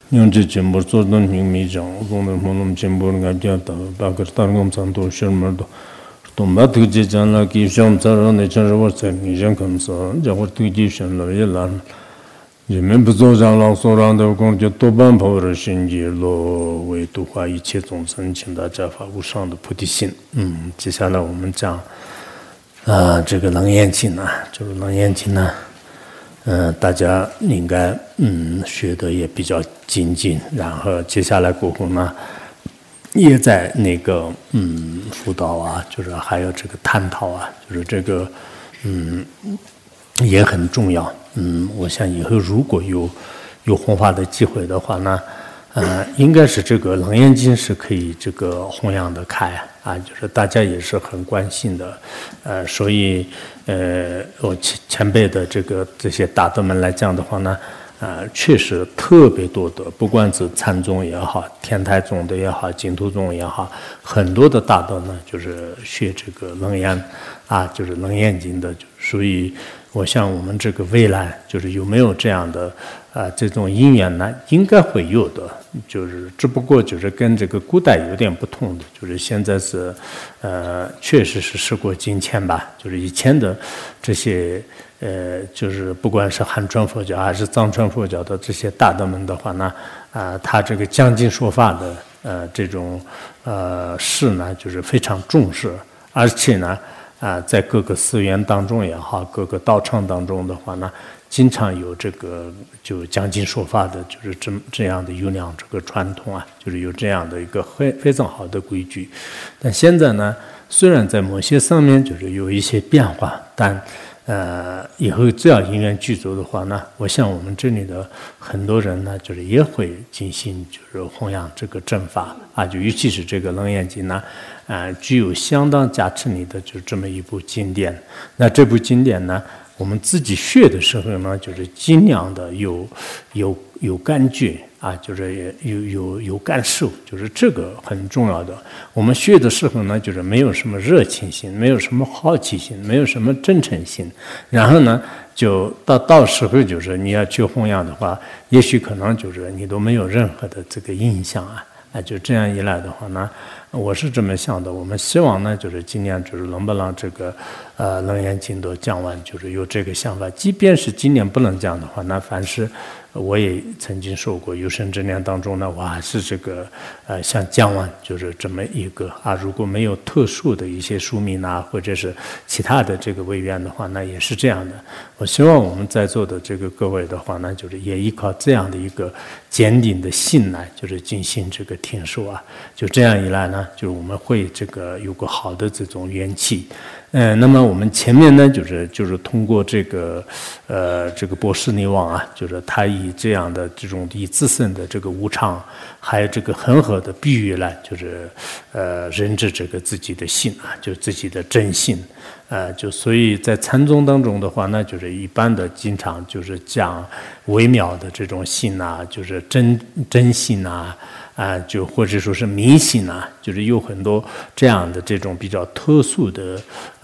냥지 젬버 조던 닝미장 오늘 몸 젬버가 되었다 바거 다른 점도 실물도 또 마트지 잔라 기숑 자라네 저러서 미장 감서 저거 뒤지션로 일란 이면 부조장랑 소랑도 공주 도반 보를 신지로为度化一切众生请大家发无上的菩提心。接下来我们讲这个楞严经呢，就是楞严经呢大家应该学的也比较精进，然后接下来过后呢也在那个辅导啊，就是还有这个探讨啊，就是这个也很重要。我想以后如果有弘法的机会的话呢，应该是这个楞严经是可以这个弘扬的开啊，就是大家也是很关心的，所以我前辈的这些大德们来讲的话呢，确实特别多的，不管是禅宗也好，天台宗的也好，净土宗也好，很多的大德呢就是学这个楞严啊，就是楞严经的，所以我想我们这个未来就是有没有这样的这种因缘呢？应该会有的，就是只不过就是跟这个古代有点不同的，就是现在是确实是时过境迁吧，就是以前的这些就是不管是汉传佛教还是藏传佛教的这些大德们的话呢，他这个讲经说法的这种事呢，就是非常重视，而且呢在各个寺院当中也好，各个道场当中的话呢，经常有这个就讲经说法的，就是这样的优良这个传统啊，就是有这样的一个非常好的规矩。但现在呢，虽然在某些上面就是有一些变化，但以后只要因缘具足的话呢，我想我们这里的很多人呢，就是也会进行就是弘扬这个正法啊，就尤其是这个楞严经呢，具有相当加持力的就这么一部经典。那这部经典呢，我们自己学的时候呢，就是尽量的有感觉啊，就是有感受，就是这个很重要的。我们学的时候呢，就是没有什么热情心，没有什么好奇心，没有什么真诚心，然后呢，就到时候就是你要去弘扬的话，也许可能就是你都没有任何的这个印象啊，就这样一来的话呢，我是这么想的。我们希望呢，就是今年就是能不能这个楞严经都讲完，就是有这个想法。即便是今年不能讲的话，那凡是我也曾经说过，有生之年当中呢，我还是这个想讲完，就是这么一个啊。如果没有特殊的一些书名啊，或者是其他的这个委员的话，那也是这样的。我希望我们在座的这个各位的话呢，就是也依靠这样的一个坚定的信来，就是进行这个听说啊。就这样一来呢，就是我们会这个有个好的这种元气。那么我们前面呢，就是通过这个波斯匿王啊，就是他以这样的这种以自身的这个无常，还有这个恒河的比喻来，就是认知这个自己的心啊，就自己的真心。就所以在禅宗当中的话呢，就是一般的经常就是讲微妙的这种心啊，就是真心啊。就或者说是迷信啊，就是有很多这样的这种比较特殊的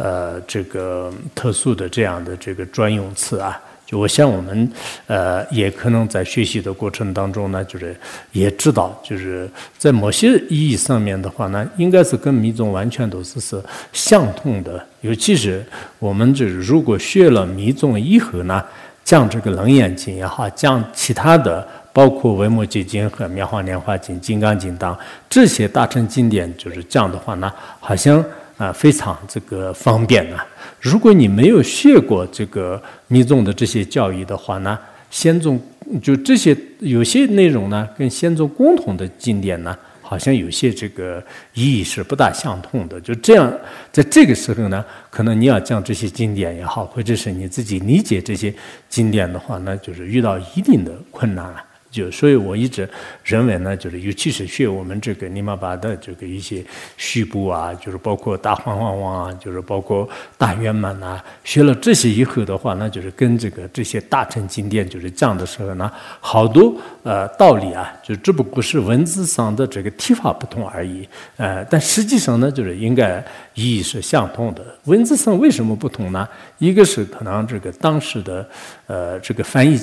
这样的这个专用词啊。就我想我们也可能在学习的过程当中呢，就是也知道，就是在某些意义上面的话呢，应该是跟密宗完全都是相通的。尤其是我们就是如果学了密宗以后呢，讲这个楞严经也好，讲其他的。包括维摩诘经和妙法莲华经、金刚经等这些大乘经典，就是这样的话呢，好像非常这个方便啊。如果你没有学过这个密宗的这些教义的话呢，先宗就这些有些内容呢，跟先宗共同的经典呢，好像有些这个意义是不大相同的。就这样，在这个时候呢，可能你要讲这些经典也好，或者是你自己理解这些经典的话呢，就是遇到一定的困难了。所以我一直认为呢，就是尤其是学我们这个尼玛巴的这个一些序部啊，就是包括大黄黄王啊，就是包括大圆满啊，学了这些以后的话呢，就是跟这些大乘经典就是讲的时候呢，好多道理啊，就只不过是文字上的这个提法不同而已，但实际上呢，就是应该意义是相同的。文字上为什么不同呢？一个是可能这个当时的这个翻译家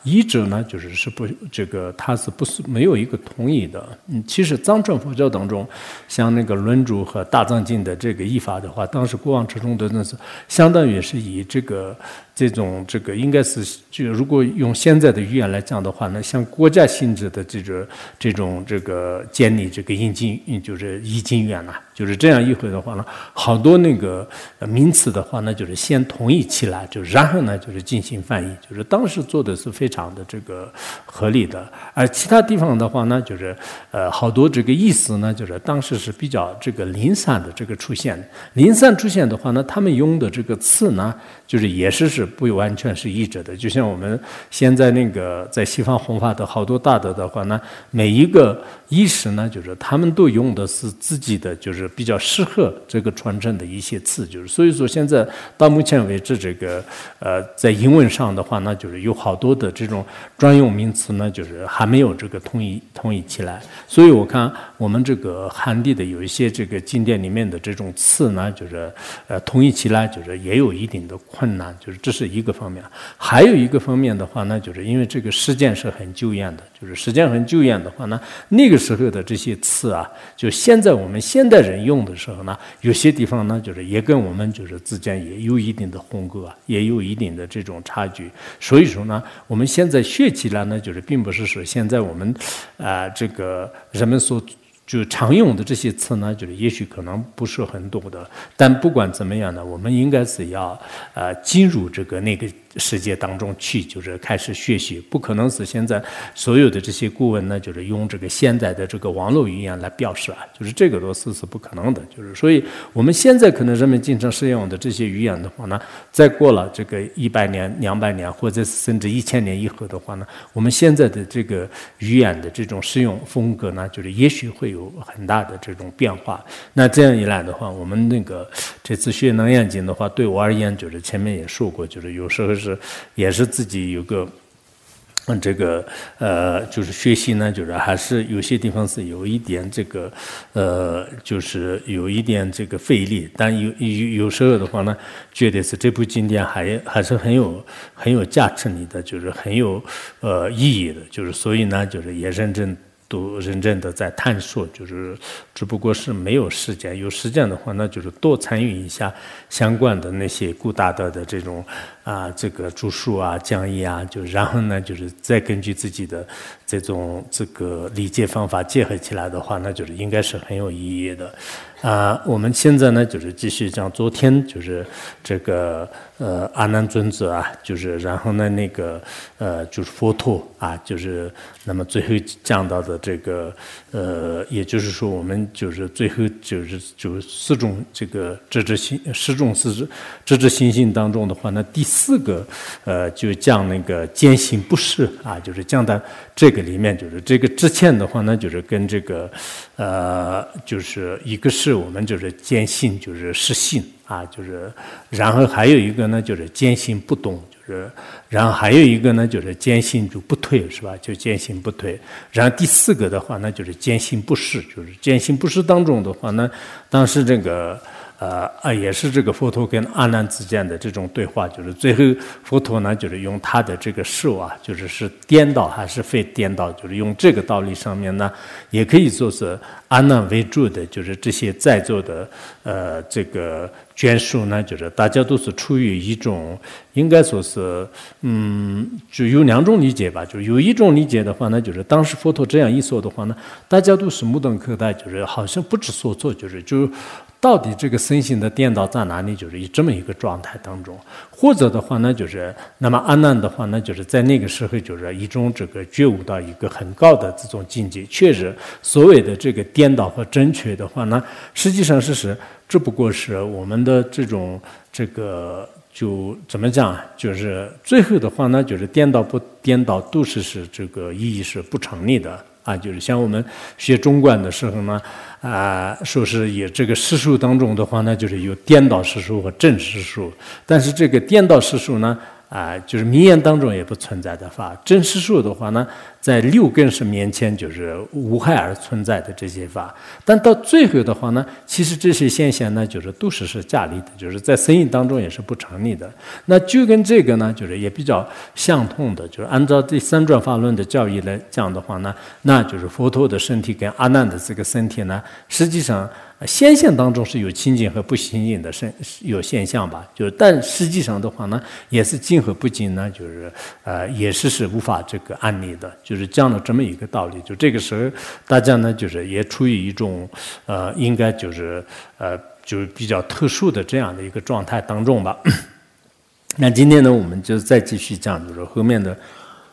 译者呢是不他是不是没有一个统一的。其实藏传佛教当中，像那个轮珠和大藏经的这个译法的话，当时国王之中的那是相当于是以这种应该是就如果用现在的语言来讲的话呢，像国家性质的这种建立印经译经院呐，就是这样一回的话呢，好多那个名词的话呢，先统一起来，然后呢进行翻译，当时做的是非常的合理的。而其他地方的话呢，好多意思呢，当时是比较零散的出现。零散出现的话呢，他们用的词呢，也是不完全是译者的。就像我们现在在西方弘法的好多大德的话呢，每一个译师呢，他们都用的是自己的比较适合传承的一些词，所以说现在到目前为止在英文上的话呢，有好多的这种专用名词呢，还没有统一起来。所以我看我们汉地的有一些经典里面的这种词呢，统一起来也有一定的困难，这是一个方面。还有一个方面的话呢，因为时间是很久远的，时间很久远的话呢，那个时候的这些词啊，现在我们现代人用的时候呢，有些地方呢，也跟我们之间也有一定的鸿沟啊，也有一定的这种差距。所以说呢，我们现在学起来呢，并不是说现在我们人们所常用的这些词呢，也许可能不是很多的，但不管怎么样呢，我们应该是要进入那个世界当中去，开始学习，不可能是现在所有的这些顾问呢，用现在的网络语言来表示啊，这个都是不可能的，所以我们现在可能人们经常使用的这些语言的话呢，再过了100年、200年，或者甚至1000年以后的话呢，我们现在的语言的这种使用风格呢，也许会有很大的这种变化。那这样一来的话，我们这次学楞严经的话，对我而言，前面也说过，有时候也是自己有个学习呢，还是有些地方是有一点有一点费力，但有时候的话呢，觉得是这部经典还是很有价值的，很有意义的，所以呢，也认真的在探索，只不过是没有时间。有时间的话呢，多参与一下相关的那些古大德的这种著述啊、讲义啊，然后呢，再根据自己的这种理解方法结合起来的话，那应该是很有意义的。我们现在呢，继续讲昨天阿难尊者啊，然后呢佛陀啊，那么最后讲到的也就是说我们最后四种直知心性当中的话呢，第4个就讲坚信不是啊，讲到这个里面，之前的话呢，跟一个是我们坚信是信啊，然后还有一个呢坚信不动，然后还有一个呢坚信不退，是吧？坚信不退。然后第4个的话呢坚信不是，坚信不是当中的话呢，当时也是佛陀跟阿难之间的这种对话，最后佛陀呢用他的事啊，是颠倒还是非颠倒，用这个道理上面呢，也可以说是阿难为主的，这些在座的眷属呢，大家都是出于一种应该说是就有2种理解吧，有一种理解的话呢，当时佛陀这样一说的话呢，大家都是目瞪口呆，好像不知所措，到底身心的颠倒在哪里？以这么一个状态当中，或者的话呢，那么阿难的话呢，在那个时候一种觉悟到一个很高的这种境界。确实，所谓的颠倒和正确的话呢，实际上只不过是我们的这种就怎么讲？最后的话呢，颠倒不颠倒都是意义是不成立的。啊，像我们学中观的时候呢，说是以实数当中的话呢，有颠倒实数和正实数。但是颠倒实数呢， 就是名言当中也不存在的法。真实说的话呢，在六根是面前就是无害而存在的这些法，但到最后的话呢，其实这些现象呢，就是都是假立的，就是在生意当中也是不成立的。那就跟这个呢，就是也比较相通的，就是按照第三转法论的教义来讲的话呢，那就是佛陀的身体跟阿难的这个身体呢，实际上现象当中是有清净和不清净的有现象吧，但实际上的话呢，也是净和不净呢，就是也是无法这个安立的，就是讲了这么一个道理。就这个时候，大家呢就是也处于一种应该就是比较特殊的这样的一个状态当中吧。那今天呢，我们就再继续讲，就是后面的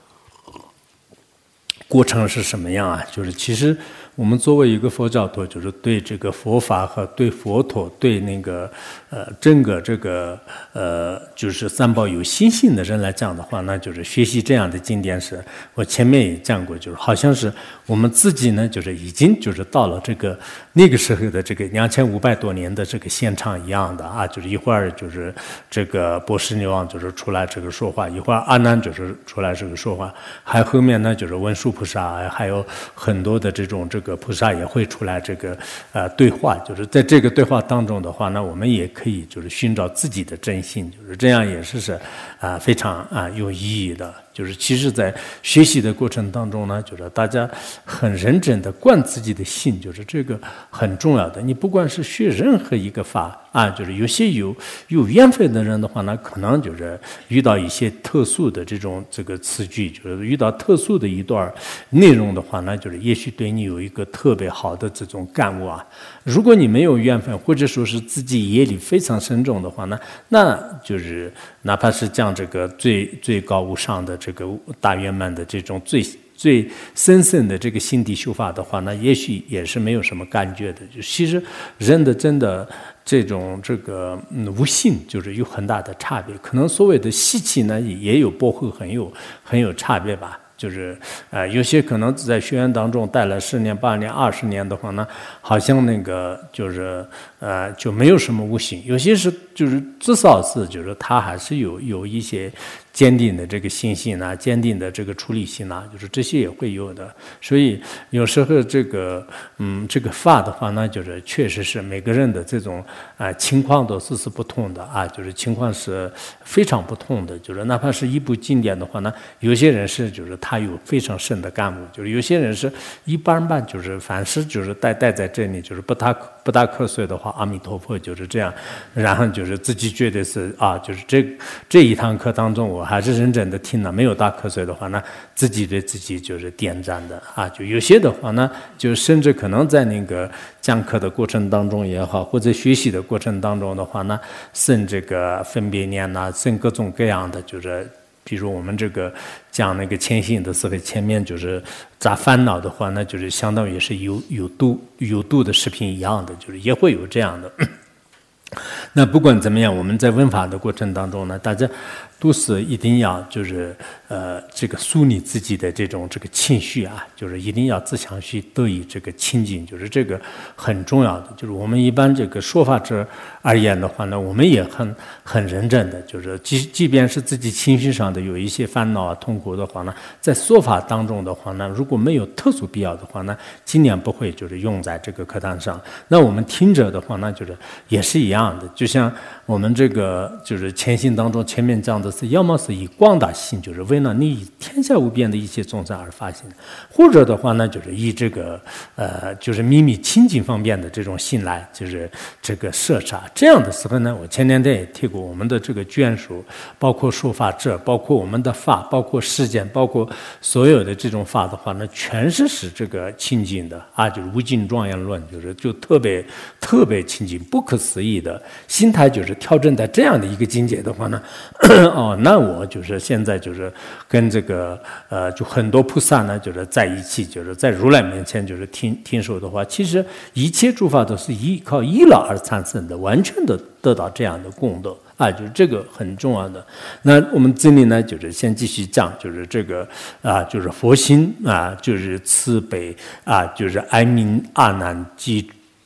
过程是什么样啊？就是其实我们作为一个佛教徒，就是对这个佛法和对佛陀、对那个整个这个就是三宝有心性的人来讲的话，那就是学习这样的经典时，我前面也讲过，就是好像是我们自己呢，就是已经就是到了这个那个时候的这个2500多年的这个现场一样的啊，就是一会儿就是这个波斯匿王就是出来这个说话，一会儿阿难就是出来这个说话，还后面呢就是文殊菩萨，还有很多的这个菩萨也会出来这个对话，就是在这个对话当中的话呢，我们也可以就是寻找自己的真心，就是这样也是非常有意义的。就是其实在学习的过程当中呢，就是大家很认真的灌自己的心，就是这个很重要的。你不管是学任何一个法就是有些有缘分的人的话呢，可能就是遇到一些特殊的这个词句，就是遇到特殊的一段内容的话呢，就是也许对你有一个特别好的这种感悟啊。如果你没有缘分，或者说是自己业力非常深重的话呢，那就是哪怕是讲这个最高无上的这个大圆满的这种最深深的这个心地修法的话呢，也许也是没有什么感觉的。就其实人的真的这个无性就是有很大的差别，可能所谓的习气呢也有薄厚很有差别吧。就是有些可能在学院当中待了10年、8年、20年的话呢，好像那个就是就没有什么无性，有些是就是至少是就是他还是有一些坚定的这个信心啊，坚定的这个处理性啊，就是这些也会有的。所以有时候这个法的话呢，就是确实是每个人的这种情况都是不同的就是情况是非常不同的。就是哪怕是一部经典的话呢，有些人是就是他有非常深的感悟，就是有些人是一般般，就是凡是就是待在这里，就是不打瞌睡的话，阿弥陀佛就是这样，然后就是自己觉得是就是这一堂课当中我还是认真的听了，没有打瞌睡的话呢，自己对自己就是点赞的就有些的话呢，就甚至可能在那个讲课的过程当中也好，或者学习的过程当中的话呢，生这个分别念生各种各样的，就是比如我们这个讲那个谦信的时候，前面就是杂烦恼的话呢，就是相当于是有度的视频一样的，就是也会有这样的。那不管怎么样，我们在问法的过程当中呢，大家都是一定要就是这个梳理自己的这个情绪就是一定要自强去得以这个清净，就是这个很重要的。就是我们一般这个说法者而言的话呢，我们也很认真的，就是即便是自己情绪上的有一些烦恼痛苦的话呢，在说法当中的话呢，如果没有特殊必要的话呢，尽量不会就是用在这个课堂上。那我们听者的话呢，就是也是一样的，就像我们这个就是谦信当中前面讲的是，要么是以广大心，就是为了你天下无边的一切众生而发心，或者的话呢，就是以这个就是秘密清净方面的这种心来，就是这个摄察。这样的时候呢，我前年也提过，我们的这个眷属，包括说法者，包括我们的法，包括世间，包括所有的这种法的话呢，全是使这个清净的就是无尽庄严论，就特别清净，不可思议的心态，就是调整在这样的一个境界的话呢，那我就是现在就是跟这个就很多菩萨呢，就是在一起，就是在如来面前就是听说的话，其实一切诸法都是依靠依老而产生的，完全的得到这样的功德就是这个很重要的。那我们这里呢，就是先继续讲，就是这个就是佛心就是慈悲就是哀悯阿难及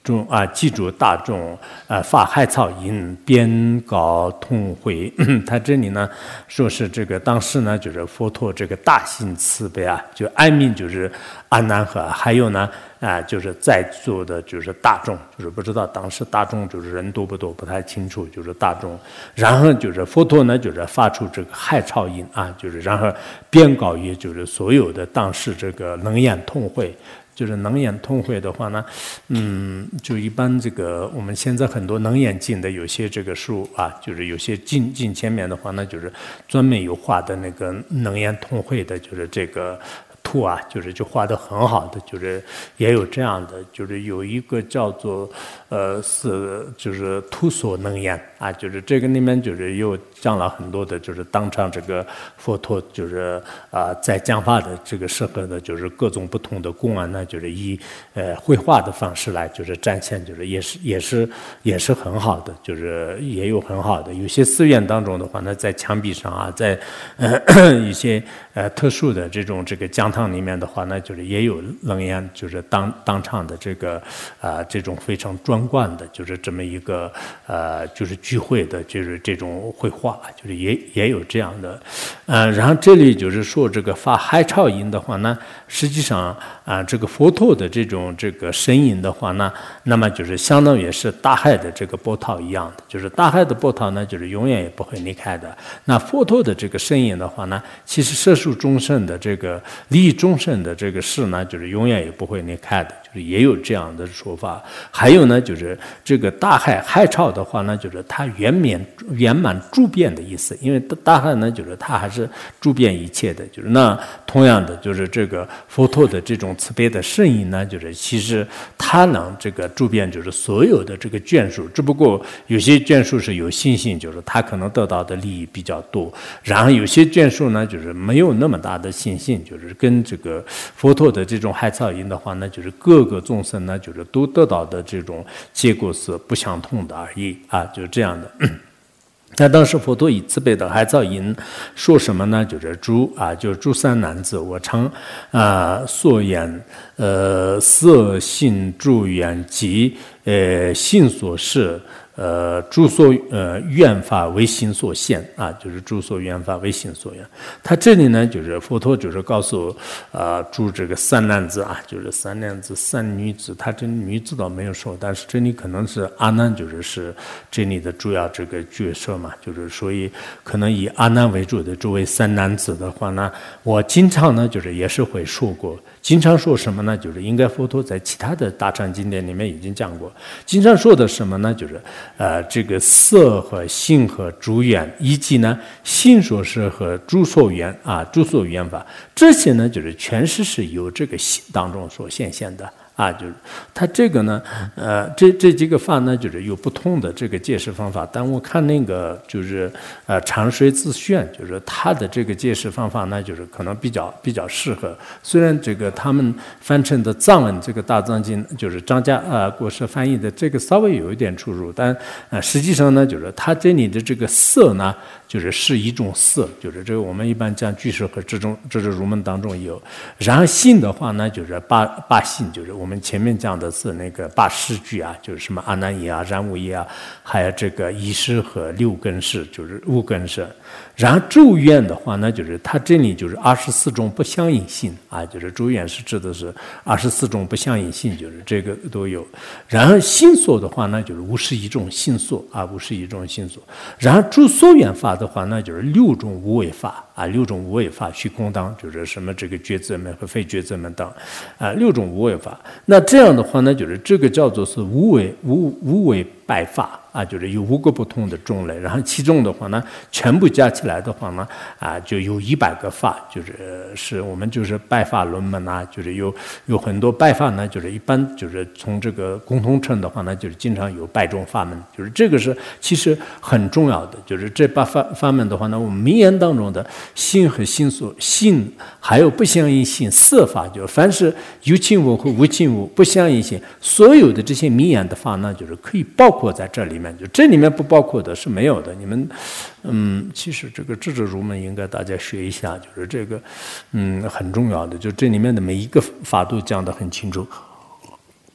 记住大众发海草音，遍告同会。他这里呢说是这个当时呢就是佛陀这个大心慈悲啊，就安民就是阿难和还有呢就是在座的就是大众，就是不知道当时大众就是人多不多不太清楚，就是大众。然后就是佛陀呢就是发出这个海草音啊，就是然后遍告也就是所有的当时这个能言通会。就是能言通会的话呢，就一般这个我们现在很多能言经的有些这个书啊，就是有些经前面的话呢，就是专门有画的那个能言通会的，就是这个图啊，就画得很好的，就是也有这样的，就是有一个叫做就是图所能言啊，就是这个里面就是又讲了很多的，就是当场这个佛陀就是在讲法的这个时候的，就是各种不同的公案呢，就是以绘画的方式来就是展现，就是也是很好的，就是也有很好的。有些寺院当中的话呢，在墙壁上啊，在一些特殊的这个讲堂里面的话呢，就是也有楞严，就是当场的这个这种非常壮观的，就是这么一个就是聚会的，就是这种绘画，就是也有这样的。然后这里就是说这个发海潮音的话呢，实际上这个佛陀的这个声音的话呢，那么就是相当于是大海的这个波涛一样的，就是大海的波涛呢，就是永远也不会离开的。那佛陀的这个声音的话呢，其实摄受众生的这个利益众生的这个事呢，就是永远也不会离开的，就是也有这样的说法。还有呢，就是这个大海潮的话呢，就是它圆满诸遍的意思，因为大海呢，就是它还是诸遍一切的，就是那同样的，就是这个佛陀的这种慈悲的圣音呢，就是其实它能这个诸遍就是所有的这个眷属，只不过有些眷属是有信心，就是他可能得到的利益比较多，然后有些眷属呢，就是没有那么大的信心，就是跟这个佛陀的这种海草音的话呢，就是各个众生呢，就是都得到的这种结果是不相同的而已啊，就是这样的。那当时佛陀以慈悲的海草音说什么呢？就是诸三男子，我常所言色性诸缘及性所示。诸所愿法为心所现啊，就是诸所愿法为心所愿。他这里呢，就是佛陀就是告诉诸这个三男子啊，就是三男子三女子，他这女子倒没有说，但是这里可能是阿难是这里的主要这个角色嘛，就是所以可能以阿难为主的诸位三男子的话呢，我经常呢就是也是会说过。经常说什么呢？就是应该佛陀在其他的大乘经典里面已经讲过。经常说的什么呢？就是这个色和性和诸缘，以及呢性所示和诸所缘啊，诸所缘法，这些呢就是全是由这个性当中所显现的。啊，就是它这个呢，这几个法呢，就是有不同的这个解释方法。但我看那个就是长水自炫，就是他的这个解释方法呢，就是可能比较适合。虽然这个他们翻成的藏文这个大藏经，就是张家国师翻译的这个稍微有一点出入，但实际上呢，就是他这里的这个色呢，是一种色，就是这个我们一般讲俱舍和这种入门当中有。然后性的话呢，就是八性，就是我们前面讲的是那个八识具啊，就是什么阿难耶啊、然无耶啊，还有这个一识和六根识，就是五根识。然后咒愿的话呢，就是它这里就是24种不相应性啊，就是咒愿是指的是24种不相应性，就是这个都有。然后性所的话呢，就是51种性所啊，51种性所。然后诸所缘法的话呢，就是6种无为法啊，6种无为法虚空当，就是什么这个觉者门和非觉者门当啊，6种无为法。那这样的话呢，就是这个叫做是无为百法啊，就是有5个不同的种类，然后其中的话呢，全部加起来的话呢，就有100个法，是我们就是拜法轮门啊，就是有很多拜法呢，就是一般就是从这个共同称的话呢，就是经常有100种法门，就是这个是其实很重要的，就是这8法门的话呢，我们名言当中的性和性所性，还有不相应性色法，就凡是有情物和无情物不相应性，所有的这些名言的法呢，就是可以包括在这里面，就这里面不包括的是没有的。你们其实这个智者入门应该大家学一下，就是这个很重要的，就这里面的每一个法都讲得很清楚。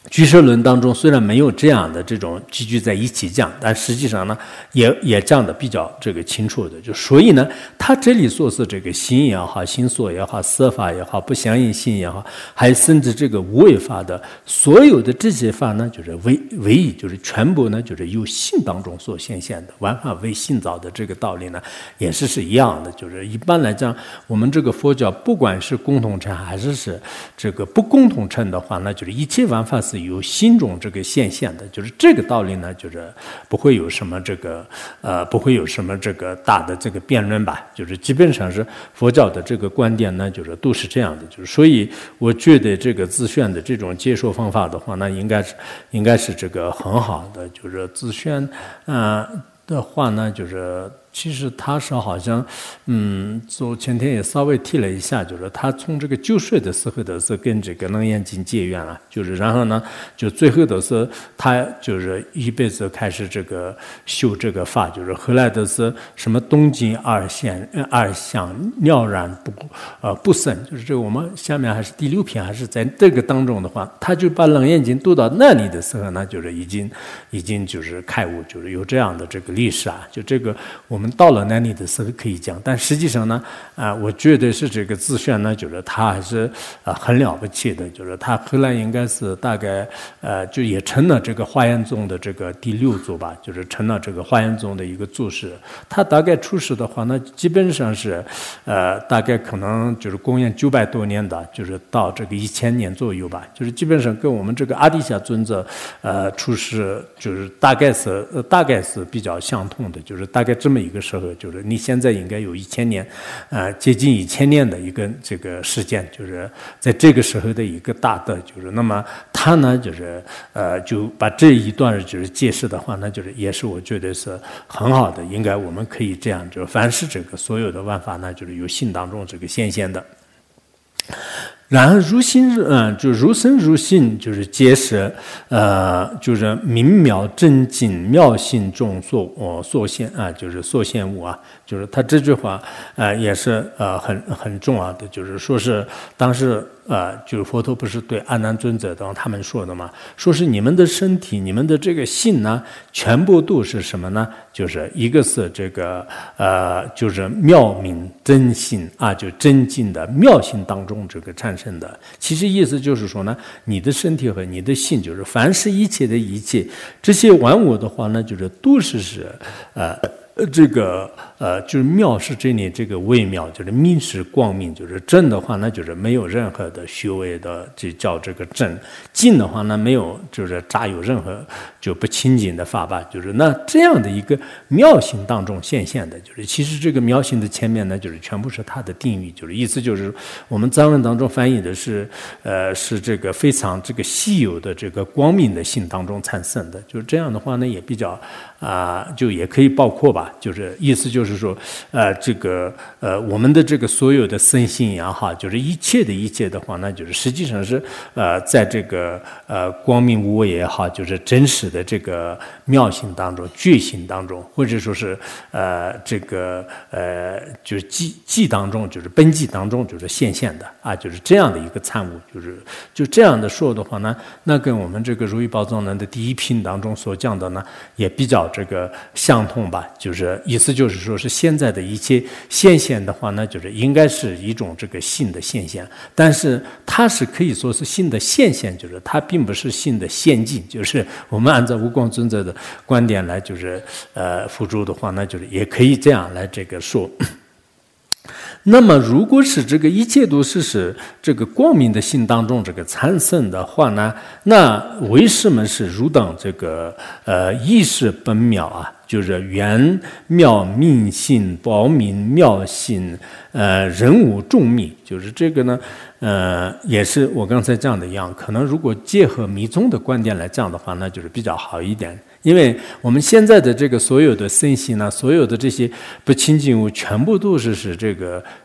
居舍论当中虽然没有这样的这种集聚在一起讲，但实际上呢，也讲的比较这个清楚的。就所以呢，他这里说是这个心也好、心所也好、色法也好、不相应性也好，还甚至这个无为法的所有的这些法呢，就是唯一就是全部呢，就是由性当中所显现的，万法唯性造的这个道理呢，也是一样的。就是一般来讲，我们这个佛教不管是共同称还是这个不共同称的话，那就是一切万法是由心中这个显现的，就是这个道理呢，就是不会有什么这个不会有什么这个大的这个辩论吧，就是基本上是佛教的这个观点呢，就是都是这样的，就是所以我觉得这个自宣的这种接受方法的话，那应该是这个很好的，就是自宣的话呢，就是其实他是好像，前天也稍微提了一下，就是他从这个9岁的时候的是跟这个楞严经结缘了，就是然后呢，就最后的是他就是一辈子开始这个修这个法，就是后来的是什么东经二相了然不生，就是这个我们下面还是第6篇，还是在这个当中的话，他就把楞严经读到那里的时候呢，就是已经就是开悟，就是有这样的这个历史啊，就这个我们到了那里的时候可以讲，但实际上呢，我觉得是这个自宣呢，就是他还是很了不起的，就是他后来应该是大概就也成了这个华严宗的这个第6祖吧，就是成了这个华严宗的一个祖师。他大概出世的话，那基本上是大概可能就是公元900多年的，就是到这个1000年左右吧，就是基本上跟我们这个阿底峡尊者出世就是大概是比较相同的，就是大概这么一个时候，就是你现在应该有1000年，接近1000年的一个这个时间，就是在这个时候的一个大德，就是那么他呢，就是就把这一段就是解释的话，那就是也是我觉得是很好的，应该我们可以这样，就凡是这个所有的万法呢，就是由心当中这个显现的。然后如心就如身如心，就是皆是就是明妙真净妙性中所现就是所现物啊，就是他这句话也是很重要的，就是说是当时就是佛陀不是对阿难尊者等他们说的嘛，说是你们的身体你们的这个性呢，全部都是什么呢？就是一个是这个就是妙明真性就真净的妙性当中这个产生的。其实意思就是说呢，你的身体和你的性，就是凡是一切的一切，这些万物的话呢，就是都是这个就是妙是这里这个微妙，就是明是光明，就是真的话呢，就是没有任何的虚伪的，就叫这个真；净的话呢，没有就是杂有任何就不清净的法吧，就是那这样的一个妙性当中显现的，就是其实这个妙性的前面呢，就是全部是它的定义，就是意思就是我们藏文当中翻译的是是这个非常这个稀有的这个光明的性当中产生的，就是这样的话呢，也比较就也可以包括吧。就是意思就是说，这个我们的这个所有的身心也好，就是一切的话，那就是实际上是在这个光明无为也好，就是真实的这个妙性当中、觉性当中，或者说是这个就是寂当中，就是本寂当中，就是显现的就是这样的一个产物，就这样的说的话呢，那跟我们这个如意宝藏论的第1品当中所讲的呢，也比较这个相同吧，就是意思就是说是现在的一切现象的话呢，就是应该是一种这个性的现象，但是它是可以说是性的现象，就是它并不是性的现境，就是我们按照无光尊者的观点来就是辅助的话呢，就是也可以这样来这个说。那么如果是这个一切都是这个光明的性当中这个产生的话呢，那为什么是如等这个意识本妙就是圆妙明性宝明妙性人无众密，就是这个呢也是我刚才讲的一样，可能如果结合密宗的观点来讲的话，那就是比较好一点。因为我们现在的这个所有的身心呢，所有的这些不清净物，全部都是这个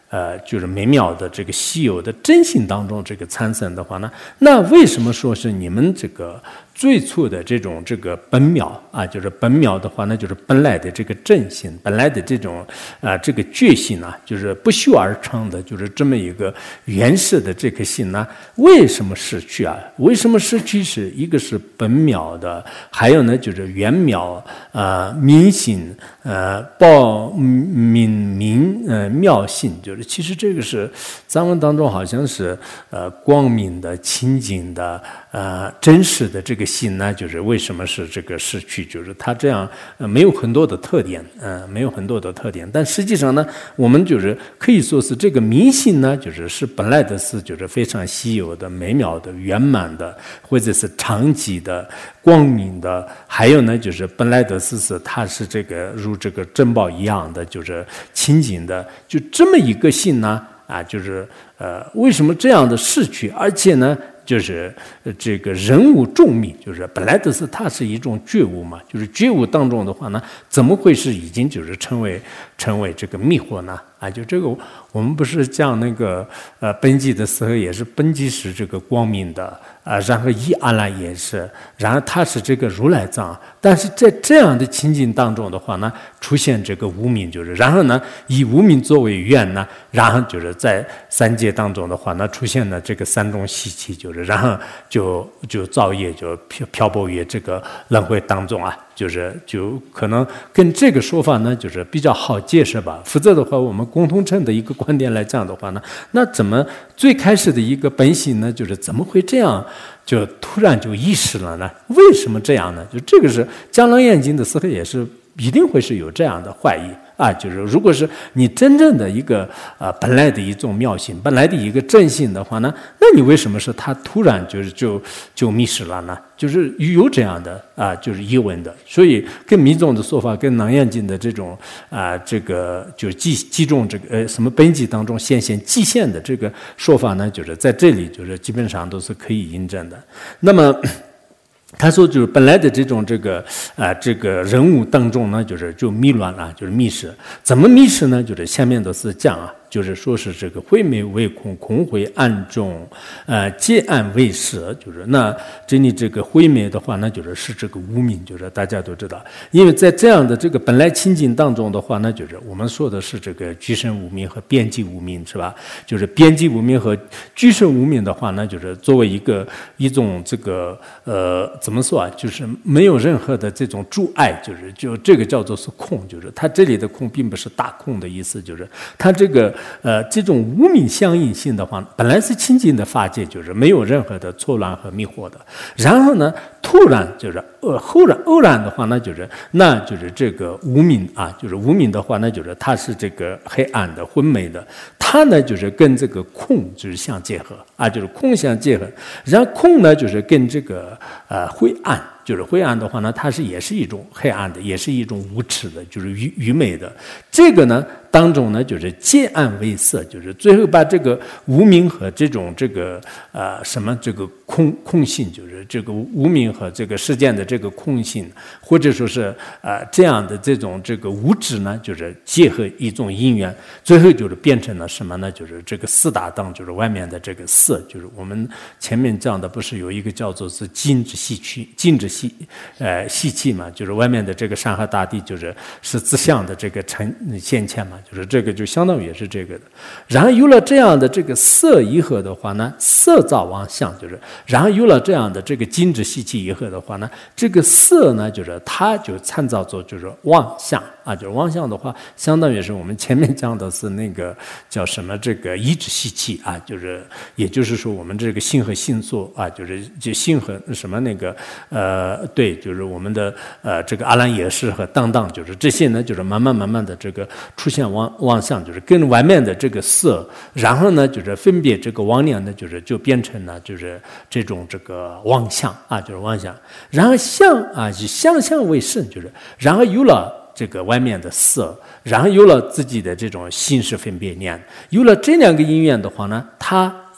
就是美妙的这个稀有的真性当中这个产生的话呢，那为什么说是你们这个最初的这种这个本妙啊，就是本妙的话呢，就是本来的这个真性，本来的这种这个觉性呢，就是不修而成的，就是这么一个原始的这颗心呢，为什么失去啊？为什么失去？是一个是本妙的，还有呢就是原妙明性报明妙性，就是其实这个是藏文当中好像是光明的、清净的真实的这个心呢，就是为什么是这个失去？就是它这样没有很多的特点，没有很多的特点，但实际上呢，我们就是可以说是这个明性呢，是本来的是就是非常稀有的、美妙的、圆满的，或者是长期的、光明的，还有呢就是本来的是它是这个如这个珍宝一样的，就是清净的，就这么一个心呢，就是为什么这样的逝去？而且呢，就是这个人物众迷，就是本来的是它是一种觉悟嘛，就是觉悟当中的话呢，怎么会是已经就是成为这个迷惑呢？就这个我们不是讲那个本际的时候也是本际是这个光明的然后一阿赖也是，然后它是这个如来藏，但是在这样的情境当中的话呢，出现这个无明，就是然后呢以无明作为缘呢，然后就是在三界当中的话呢，出现了这个三种习气，就是然后就造业，就漂泊于这个轮回当中就可能跟这个说法呢，就是比较好解释吧。否则的话，我们共同称的一个观点来讲的话呢，那怎么最开始的一个本性呢，就是怎么会这样就突然就意识了呢？为什么这样呢？就这个是讲楞严经的时候也是一定会是有这样的怀疑。就是如果是你真正的一个本来的一种妙性，本来的一个正性的话呢，那你为什么是他突然就迷失了呢？就是有这样的就是疑问的。所以跟密宗的说法，跟楞严经的这种这个就集中这个什么本际当中显现极限的这个说法呢，就是在这里就是基本上都是可以印证的。那么他说，就是本来的这种这个人物当中呢，就迷乱了，就是迷失。怎么迷失呢？就是下面都是讲就是说是这个慧昧为空，空慧暗中，皆暗为实。就是那这里这个慧昧的话呢，是这个无明，就是大家都知道，因为在这样的这个本来清净当中的话呢，就是我们说的是这个具身无明和边际无明，是吧？就是边际无明和具身无明的话呢，就是作为一种这个怎么说就是没有任何的这种阻碍，就这个叫做是空，就是它这里的空并不是大空的意思，就是它这个这种无明相应性的话，本来是清净的法界，就是没有任何的错乱和迷惑的。然后呢，突然偶然的话呢，那这个无明就是无明的话呢，它是这个黑暗的、昏昧的，它呢跟这个空相结合就是空相结合。然后空呢跟这个灰暗。就是灰暗的话呢，它也是一种黑暗的，也是一种无耻的，就是愚昧的。这个呢当中呢，皆暗为色，就是最后把这个无明和这种这个什么这个空性，就是这个无明和这个世间的这个空性，或者说是这样的这种这个无知呢，结合一种因缘，最后变成了什么呢？这个四大当，外面的这个色，我们前面讲的不是有一个叫做是金之细气，金之细气嘛，外面的这个山河大地，是自相的这个现前嘛，这个就相当于也是这个的。然后有了这样的这个色以后的话呢，色造妄相，然后有了这样的这个金之细气以后的话呢，这个色呢，它就参照作妄相就是妄相的话，相当于是我们前面讲的是那个叫什么这个一之细气也就是说我们这个性和性素就性和什么那个对，我们的这个阿兰也是和当当，这些呢，慢慢的这个出现妄相，跟外面的这个色，然后呢，分别这个妄念呢，就变成了这种这个妄相妄想，然后相以相为圣，然后有了这个外面的色，然后有了自己的这种心识分别念，有了这两个因缘的话呢，它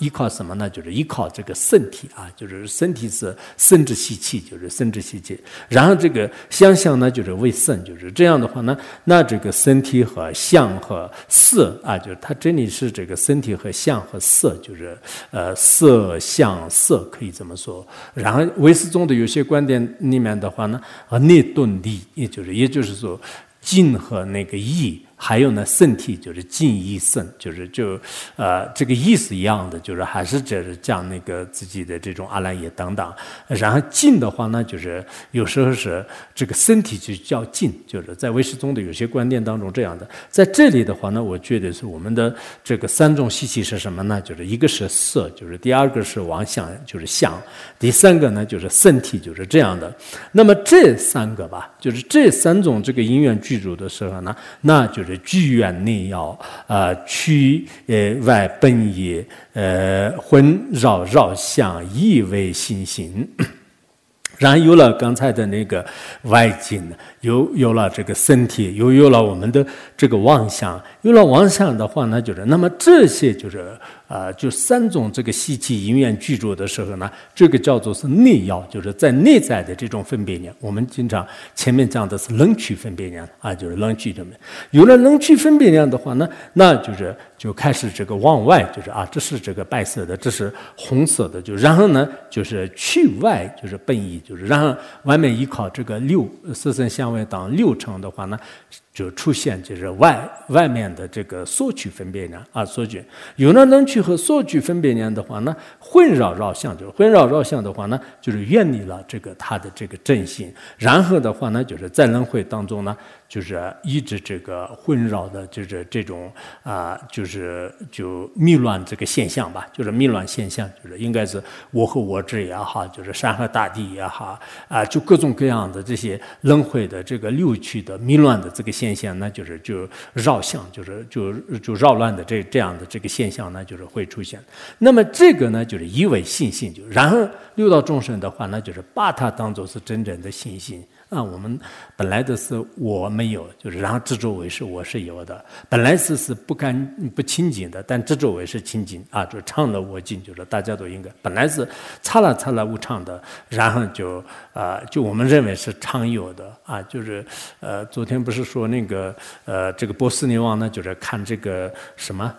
依靠什么呢？就是依靠这个身体啊，就是身体是生殖吸气，就是生殖吸气。然后这个相呢，就是为肾，就是这样的话呢，那这个身体和相和色啊，就是它这里是这个身体和相和色，就是色相色可以这么说。然后唯识宗的有些观点里面的话呢，内顿力，也就是说静和那个意。还有呢，身体就是静意肾，这个意思一样的，就是还是就是讲那个自己的这种阿赖耶等等。然后静的话呢，就是有时候是这个身体就叫静，就是在唯识宗的有些观点当中这样的。在这里的话呢，我觉得是我们的这个三种习气是什么呢？就是一个是色，就是第二个是妄想，就是相，第三个呢就是身体，就是这样的。那么这三个吧，就是这三种这个因缘具足的时候呢，那就是具缘内要，区外本也，混扰绕相，意为心行。然后有了刚才的那个外境，有了这个身体，又有了我们的这个妄想，有了妄想的话呢，就是那么这些就是就三种这个习气因缘具足的时候呢，这个叫做是内要，就是在内在的这种分别念。我们经常前面讲的是冷趣分别念啊，就是冷趣这么。有了冷趣分别念的话呢，那就开始这个往外，就是啊，这是这个白色的，这是红色的，就然后呢就是去外，就是本意。就是然后外面依靠这个色身香味当六尘的话呢，就出现就是外面的这个索取分别念啊，索取有了能取和索取分别念的话呢，混扰绕相，就是混扰绕相的话呢，就是远离了这个它的这个正性，然后的话呢，就是在轮回当中呢，就是一直这个混扰的就是这种就迷乱这个现象吧，就是迷乱现象，就是应该是我和我执也好，就是山河大地也好就各种各样的这些轮回的这个六趣的迷乱的这个现象呢，就绕相，就扰乱的这样的这个现象呢，就是会出现。那么这个呢，就是以为信心，就然后六道众生的话呢，就是把它当作是真正的信心。我们本来的是我没有，就是然后执着为是我是有的，本来是不清净的，但执着为是清净啊，就常乐我净，就是大家都应该本来是刹那无常的，然后就我们认为是常有的啊，就是昨天不是说那个这个波斯匿王呢，就是看这个什么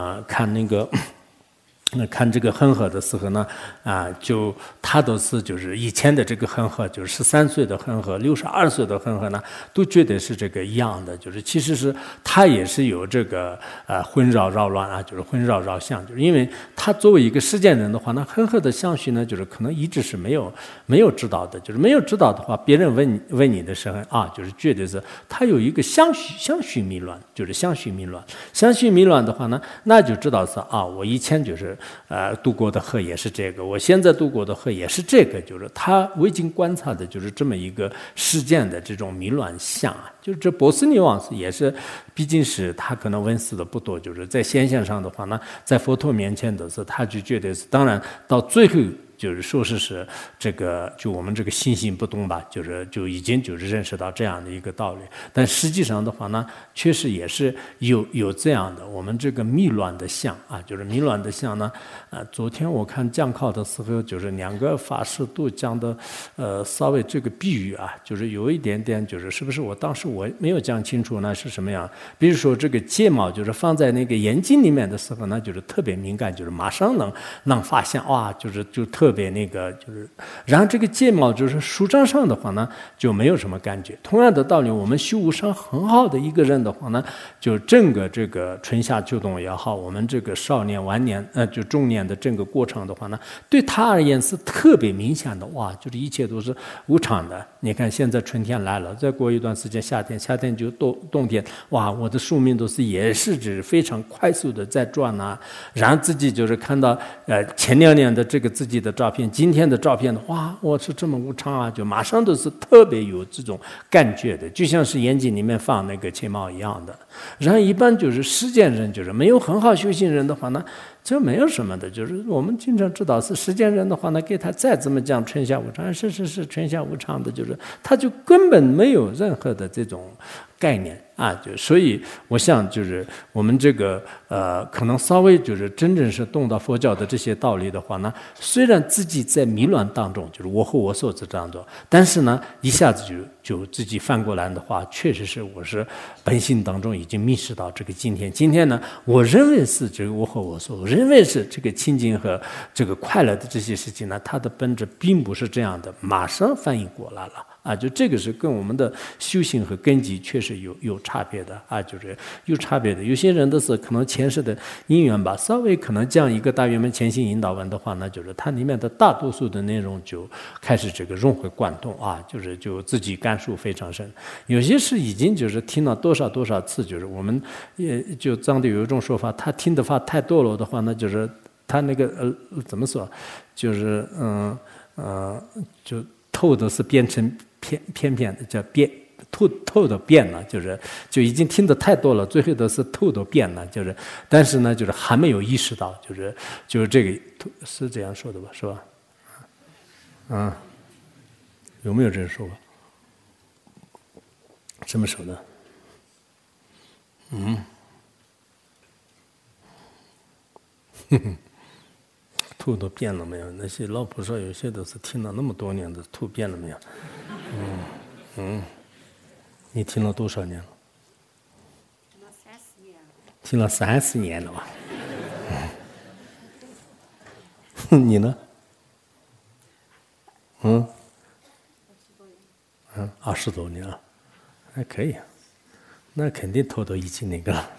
看这个恒河的时候呢，就他都是就是以前的这个恒河，就是13岁的恒河，62岁的恒河呢，都觉得是这个一样的，就是其实是他也是有这个混扰扰乱啊，就是混扰绕相，就是因为他作为一个实践人的话，那恒河的相续呢，就是可能一直是没有知道的，就是没有知道的话，别人问你的时候就是觉得是他有一个相续迷乱，就是相续迷乱的话呢，那就知道是我以前就是度过的河也是这个，我现在度过的河也是这个，就是他我已经观察的就是这么一个事件的这种迷乱相就是这波斯匿王也是，毕竟是他可能闻思的不多，就是在现象上的话呢，在佛陀面前的是他就觉得是，当然到最后。就是说是这个，就我们这个信心不动吧，就已经就是认识到这样的一个道理。但实际上的话呢，确实也是有这样的，我们这个迷乱的相就是迷乱的相呢。昨天我看讲考的时候，就是两个法师都讲的，稍微这个比喻就是有一点点，就是是不是我当时我没有讲清楚呢？是什么样？比如说这个睫毛，就是放在那个眼睛里面的时候呢，就是特别敏感，就是马上能发现就特别那个就是，然后这个睫毛就是舒张上的话呢，就没有什么感觉。同样的道理，我们修无上很好的一个人的话呢，就整个这个春夏秋冬也好，我们这个少年晚年就中年的整个过程的话呢，对他而言是特别明显的就是一切都是无常的。你看现在春天来了，再过一段时间夏天就冬天，我的寿命也是指非常快速的在转然后自己就是看到前2年的这个自己的照片，今天的照片我是这么无常就马上都是特别有这种感觉的，就像是眼睛里面放那个睫毛一样的。然后一般就是实践人，就是没有很好修行人的话呢，这没有什么的，就是我们经常知道是实践人的话呢，给他再怎么讲春夏无常，是春夏无常的，就是他就根本没有任何的这种概念啊，所以我想就是我们这个可能稍微就是真正是动到佛教的这些道理的话呢，虽然自己在迷乱当中，就是我和我所知当中，但是呢一下子就自己翻过来的话，确实是我是本性当中已经迷失到这个今天。今天呢，我认为是这个我和我所，我认为是这个清净和这个快乐的这些事情呢，它的本质并不是这样的，马上反应过来了。啊，就这个是跟我们的修行和根基确实有差别的啊，就是有差别的。有些人的是可能前世的因缘吧，稍微可能讲一个大圆满前行引导文的话呢，就是它里面的大多数的内容就开始这个融会贯通啊，就自己感受非常深。有些是已经就是听了多少次，就是我们也就藏地有一种说法，他听的话太多了的话呢，就是他那个怎么说，就是就透的是变成偏的，叫变透的变了，就已经听得太多了，最后的是透的变了，但是呢，就是还没有意识到，就是这个是这样说的吧，是吧？有没有这样说法？什么说的？吐都变了没有？那些老菩萨有些都是听了那么多年的，吐变了没有？你听了多少年了？听了30年了吧？你呢？20多年了，还可以，那肯定偷已经那个了。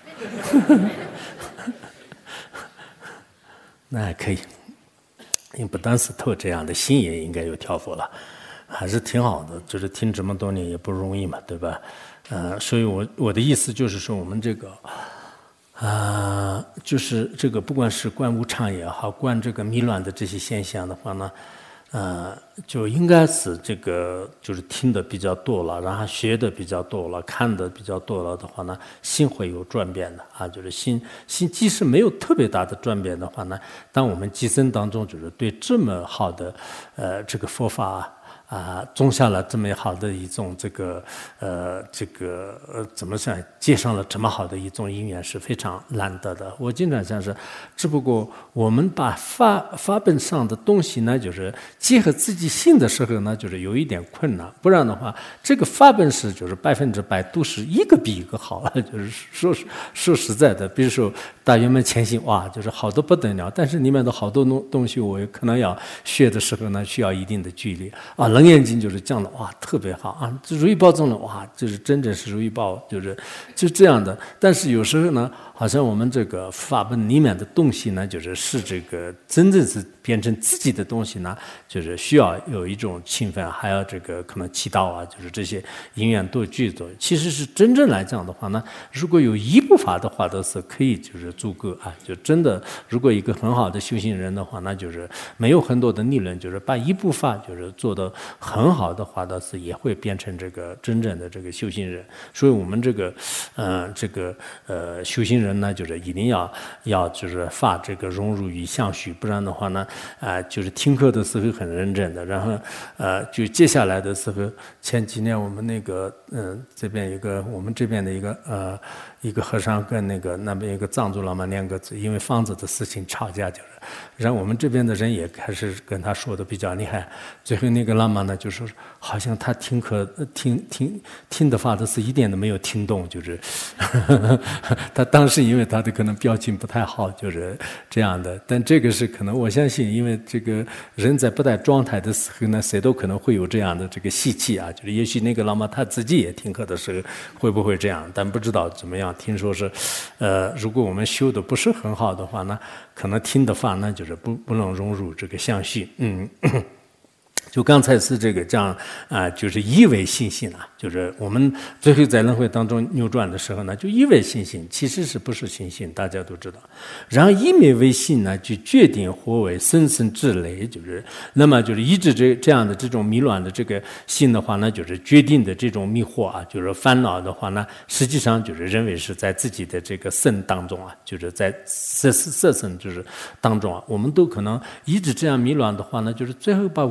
那还可以，因为不单是偷这样的，心也应该有调伏了，还是挺好的。就是听这么多年也不容易嘛，对吧？所以我的意思就是说，我们这个就是这个不管是观无常也好，观这个迷乱的这些现象的话呢，就应该是这个就是听的比较多了，然后学的比较多了，看的比较多了的话呢，心会有转变的啊。就是心即使没有特别大的转变的话呢，当我们今生当中就是对这么好的这个佛法种下了这么好的一种怎么讲，接上了这么好的一种因缘是非常难得的。我经常想是，只不过我们把法本上的东西呢，就是结合自己心的时候呢，就是有一点困难。不然的话，这个法本是就是100%都是一个比一个好了。就是说实在的，比如说大圆满前行，哇，就是好的不得了。但是里面的好多东西，我可能要学的时候呢，需要一定的距离啊。楞严经就是讲的哇，特别好啊！这如意宝中的哇，就是真正是如意宝，就这样的。但是有时候呢，好像我们这个法本里面的东西呢，是这个真正是变成自己的东西呢，就是需要有一种勤奋，还有这个可能祈祷啊，就是这些因缘多具足。其实是真正来讲的话呢，如果有一部法的话，都是可以就是足够啊。就真的，如果一个很好的修行人的话，那就是没有很多的理论，就是把一部法就是做的很好的话，倒是也会变成这个真正的这个修行人。所以我们这个修行人呢，就是一定要就是法这个融入于相续，不然的话呢，就是听课的时候很认真的，然后就接下来的时候，前几年我们那个这边我们这边的一个和尚跟那边一个藏族老妈2个字，因为房子的事情吵架，就是让我们这边的人也开始跟他说的比较厉害。最后那个喇嘛呢，就说好像他听课听的法的是一点都没有听懂，就是他当时因为他的可能表情不太好，就是这样的。但这个是可能我相信，因为这个人在不在状态的时候呢，谁都可能会有这样的这个习气啊，就是也许那个喇嘛他自己也听课的时候会不会这样，但不知道怎么样。听说是如果我们修的不是很好的话呢，可能听的法呢就是不能融入这个相续。就刚才是这个讲就是以为信心啊，就是我们最后在轮回当中扭转的时候呢，就以为信心，其实是不是信心，大家都知道。然后以昧为信呢，就决定或为生生之类，就是那么就是一直这样的这种迷乱的这个心的话呢，就是决定的这种迷惑啊，就是烦恼的话呢，实际上就是认为是在自己的这个身当中啊，就是在色身就是当中啊，我们都可能一直这样迷乱的话呢，就是最后把五蕴呢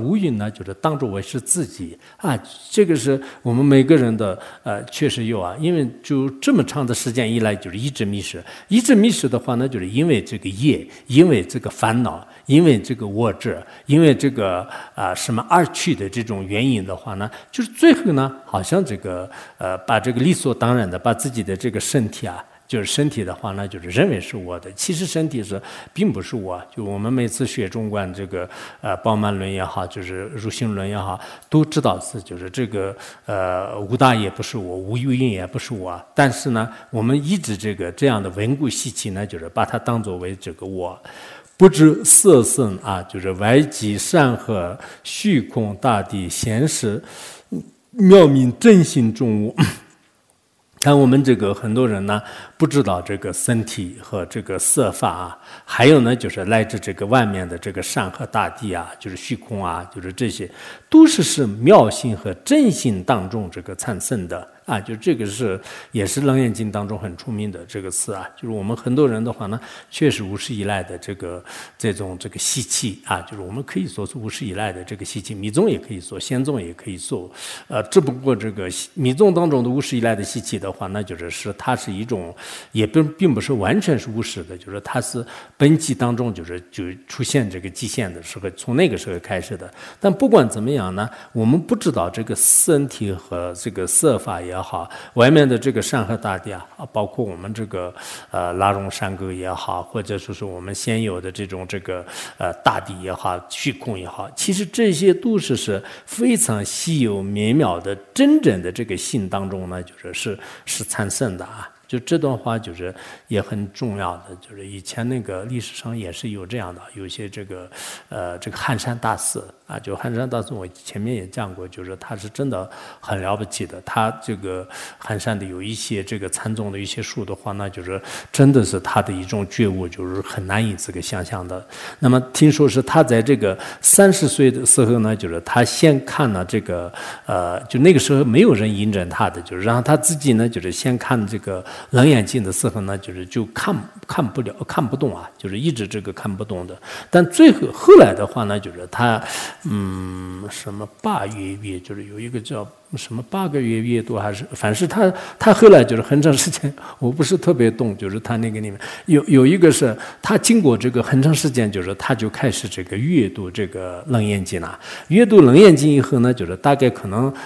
呢，就是当作为是自己啊，这个是我们每个人的确实有啊，因为就这么长的时间以来，就是一直迷失的话呢，就是因为这个业，因为这个烦恼，因为这个我执，因为这个什么二趣的这种原因的话呢，就是最后呢，好像这个把这个理所当然的把自己的这个身体啊。就是身体的话呢，就是认为是我的，其实身体并不是我。就我们每次学中观这个宝鬘论也好，就是入性论也好，都知道就是这个无大也不是我，无有因也不是我。但是呢，我们一直这样的稳固习气呢，就是把它当作为这个我。不知色身啊，就是外极山河虚空大地显实妙明真心中物。但我们这个很多人呢，不知道这个身体和这个色法啊，还有呢，就是来自这个外面的这个山河大地啊，就是虚空啊，就是这些，都是妙心和真心当中这个产生的啊，就这个也是《楞严经》当中很出名的这个词啊，就是我们很多人的话呢，确实无始以来的这种习气啊，就是我们可以说是无始以来的这个习气，密宗也可以说，显宗也可以说，只不过这个密宗当中的无始以来的习气的话，那就是它是一种，也并不是完全是无始的，就是它是本际当中就出现这个极限的时候，从那个时候开始的。但不管怎么样呢，我们不知道这个身体和这个色法也好，外面的这个山河大地啊，包括我们这个拉荣山沟也好，或者说是我们现有的这种大地也好，虚空也好，其实这些都是非常稀有美妙的真正的这个心当中呢，就是产生的啊。就这段话就是也很重要的，就是以前那个历史上也是有这样的，有些这个寒山大师啊，就寒山大师我前面也讲过，就是他是真的很了不起的，他这个寒山的有一些这个禅宗的一些书的话，那就是真的是他的一种觉悟，就是很难以这个想象的。那么听说是他在这个30岁的时候呢，就是他先看了这个就那个时候没有人引证他的，就是让他自己呢，就是先看这个楞严经的时候呢，就看不懂啊，就是一直这个看不懂的。但后来的话呢，就是他什么8月，就是有一个叫什么8个月阅读，还是反正他后来就是很长时间，我不是特别懂，就是他那个里面有一个是他经过这个很长时间，就是他就开始这个阅读这个楞严经了。阅读楞严经以后呢，就是大概可能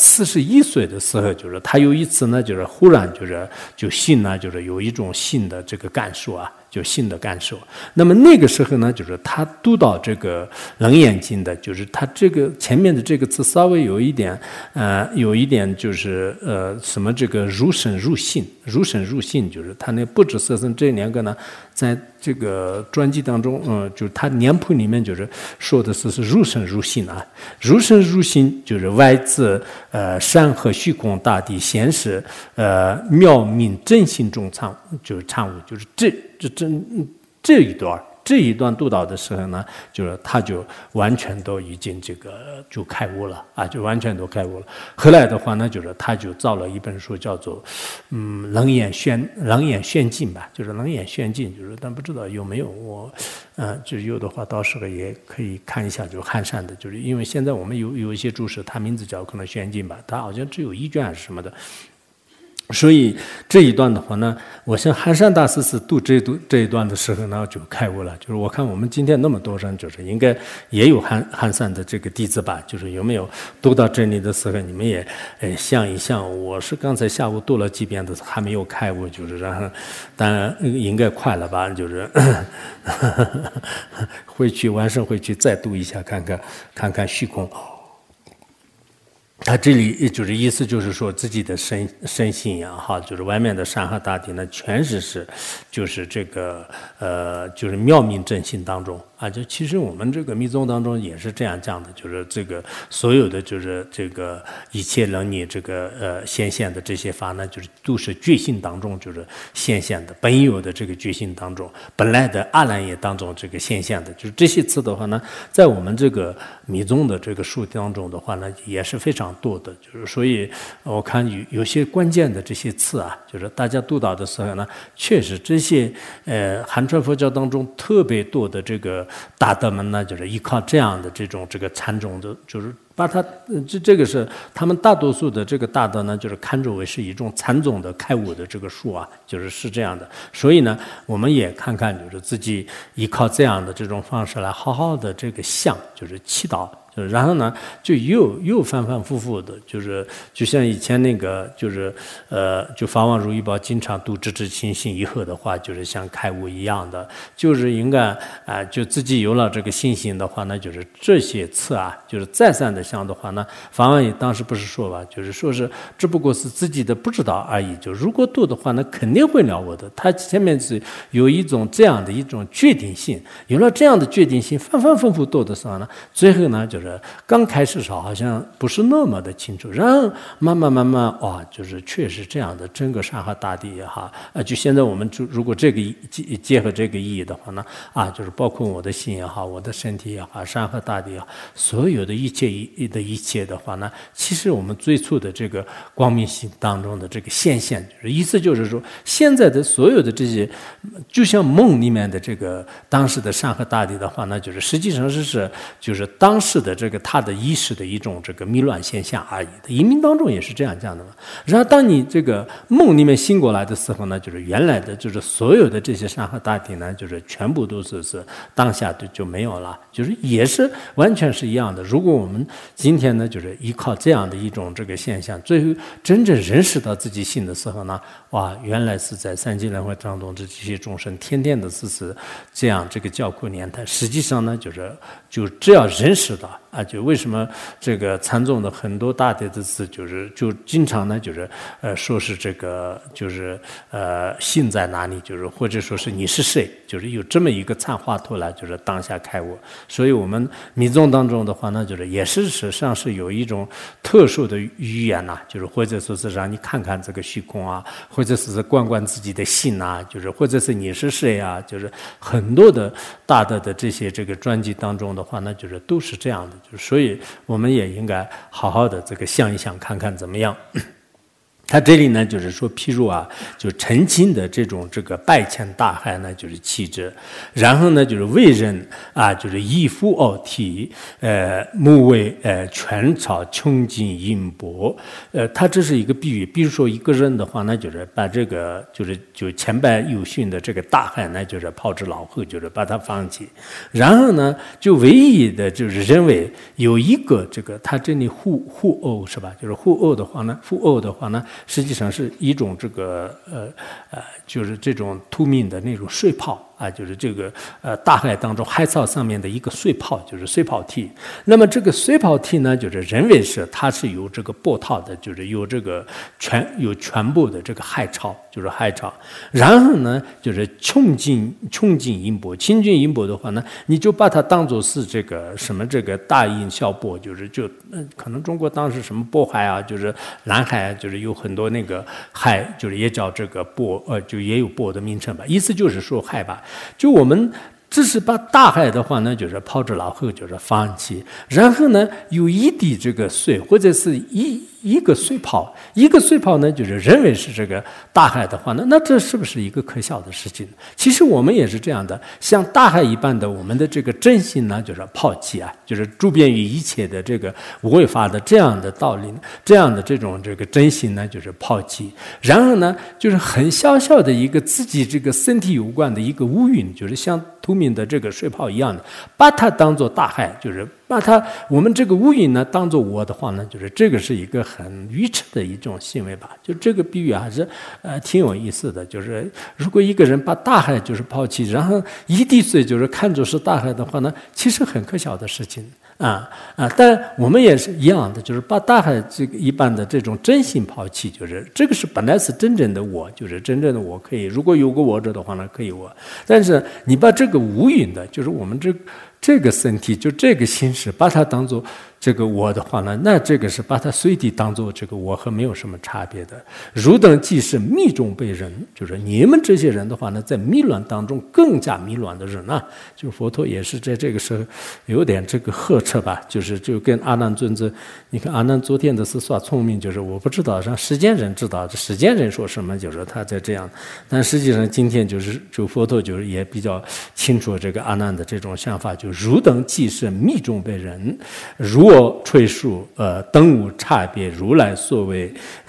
41岁的时候，就是他有一次呢，就是忽然就心呢，就是有一种新的这个感受啊。就新的感受。那么那个时候呢，就是他读到这个楞严经的，就是他这个前面的这个词稍微有一点就是什么这个入身入信，就是他那不知色身这2个呢，在这个专辑当中，就是他年谱里面就是说的是入身入信啊，入身入信就是外自山河虚空大地显示妙明真心中就是参悟，就是这一段读到的时候呢，就是他就完全都已经就开悟了啊，就完全都开悟了。后来的话呢，就是他就造了一本书，叫做楞严宣进吧，就是楞严宣进，就是但不知道有没有我就是有的话，到时候也可以看一下，就是汉山的，就是因为现在我们有一些注释，它名字叫可能宣进吧，它好像只有1卷还是什么的。所以这一段的话呢，我想寒山大师是读这一段的时候呢，就开悟了。就是我看我们今天那么多人，就是应该也有寒山的这个弟子吧。就是有没有读到这里的时候，你们也想一想。我是刚才下午读了几遍的，还没有开悟，就是然后当然应该快了吧，就是晚上回去再读一下，看看虚空。他这里就是意思就是说自己的身心呀，哈，就是外面的山河大地呢，全是就是这个就是妙明真心当中啊，就其实我们这个密宗当中也是这样讲的，就是这个所有的就是这个一切能你这个显现的这些法呢，就是都是觉性当中就是显现的，本有的这个觉性当中，本来的阿赖耶当中这个显现的，就是这些词的话呢，在我们这个密宗的这个书当中的话呢，也是非常多的，就是所以我看有些关键的这些词啊，就是大家读到的时候呢，确实这些汉传佛教当中特别多的这个大德们呢，就是依靠这样的这种这个禅宗的，就是把它这个是他们大多数的这个大德呢，就是看作为是一种禅宗的开悟的这个术啊，是这样的。所以呢，我们也看看，就是自己依靠这样的这种方式来好好的这个想，就是祈祷。然后呢，就又反反复复的，就像以前那个，就法王如意宝经常读直至心性以后的话，就是像开悟一样的，就是应该就自己有了这个信心的话呢，就是这些次啊，就是再三的想的话呢，法王也当时不是说吧，就是说是只不过是自己的不知道而已，就如果度的话呢，肯定会了我的。他前面是有一种这样的一种决定性，有了这样的决定性，反反复复度的时候呢，最后呢，就是刚开始时候好像不是那么的清楚，然后慢慢哇，就是确实这样的，整个山河大地哈，就现在我们如果这个结合这个意义的话呢，就是包括我的心也好，我的身体也好，山河大地也好，所有的一切的话呢，其实我们最初的这个光明心当中的这个现象，意思就是说，现在的所有的这些，就像梦里面的这个当时的山河大地的话呢，就是实际上就是当时的这个他的意识的一种这个迷乱现象而已。隐明当中也是这样讲的嘛。然后当你这个梦里面醒过来的时候呢，就是原来的就是所有的这些山河大地呢，就是全部都是当下就没有了，就是也是完全是一样的。如果我们今天呢，就是依靠这样的一种这个现象，最后真正认识到自己心的时候呢，哇，原来是在三界轮回当中这些众生天天的是这样这个叫苦念叹。实际上呢，就只要认识到就为什么这个禅宗的很多大德的字就经常呢说是这个心在哪里，或者说是你是谁，有这么一个参话头来当下开悟。所以我们密宗当中的话呢，也是实际上是有一种特殊的语言呐，或者说是让你看看这个虚空啊，或者是观观自己的心啊，或者是你是谁啊，很多的大德的这些这个专辑当中的话呢，都是这样的。所以我们也应该好好的这个想一想，看看怎么样。他这里呢，就是说，譬如就澄清的这种这个拜遣大海呢，气质，然后呢，为人以夫傲体，目为全朝穷尽阴薄。他这是一个比喻，比如说一个人的话呢，把这个就千百有逊的这个大海呢，抛之脑后，把它放弃，然后呢，就唯一的认为有一个他这里互殴是吧？互殴的话呢，实际上是一种这种透明的那种水泡大海当中海草上面的一个水泡，水泡体。那么这个水泡体呢，认为它是有这个波涛的，有全部的这个海潮，海潮。然后呢，穷尽阴波，穷尽阴波的话呢，你就把它当作是什么大阴小波，可能中国当时什么渤海啊，南海啊，有很多那个海，也叫这个波，就也有波的名称吧，意思就是说海吧。就我们只是把大海的话呢，抛之脑后，放弃，然后呢，有一滴这个水，或者是一个水泡呢，认为是这个大海的话呢，那这是不是一个可笑的事情？其实我们也是这样的，像大海一般的我们的这个真心呢，抛弃周边于一切的这个无为法的这样的道理，这样的这种真心呢，抛弃，然后呢，很小小的一个自己这个身体有关的一个乌云，像透明的这个水泡一样的，把它当作大海，把我们这个乌云呢当作我的话呢，这个是一个很愚痴的一种行为吧。这个比喻还是挺有意思的。如果一个人把大海抛弃，然后一滴水看作是大海的话呢，其实很可笑的事情但我们也是一样的，把大海这个一般的这种真心抛弃，这个是本来是真正的我，真正的我可以，如果有个我者的话呢，可以我。但是你把这个无云的，我们这个身体，这个心识，把它当作这个我的话呢，那这个是把它随地当做这个我和没有什么差别的。汝等既是迷中被人，就是你们这些人的话呢，在迷乱当中更加迷乱的人呢，就是佛陀也是在这个时候有点这个呵斥吧，就跟阿难尊者，你看阿难昨天的是耍聪明，就是我不知道让世间人知道，这世间人说什么，就是他在这样，但实际上今天就佛陀就是也比较清楚这个阿难的这种想法，就汝等既是迷中被人，如我吹述等无差别，如来所谓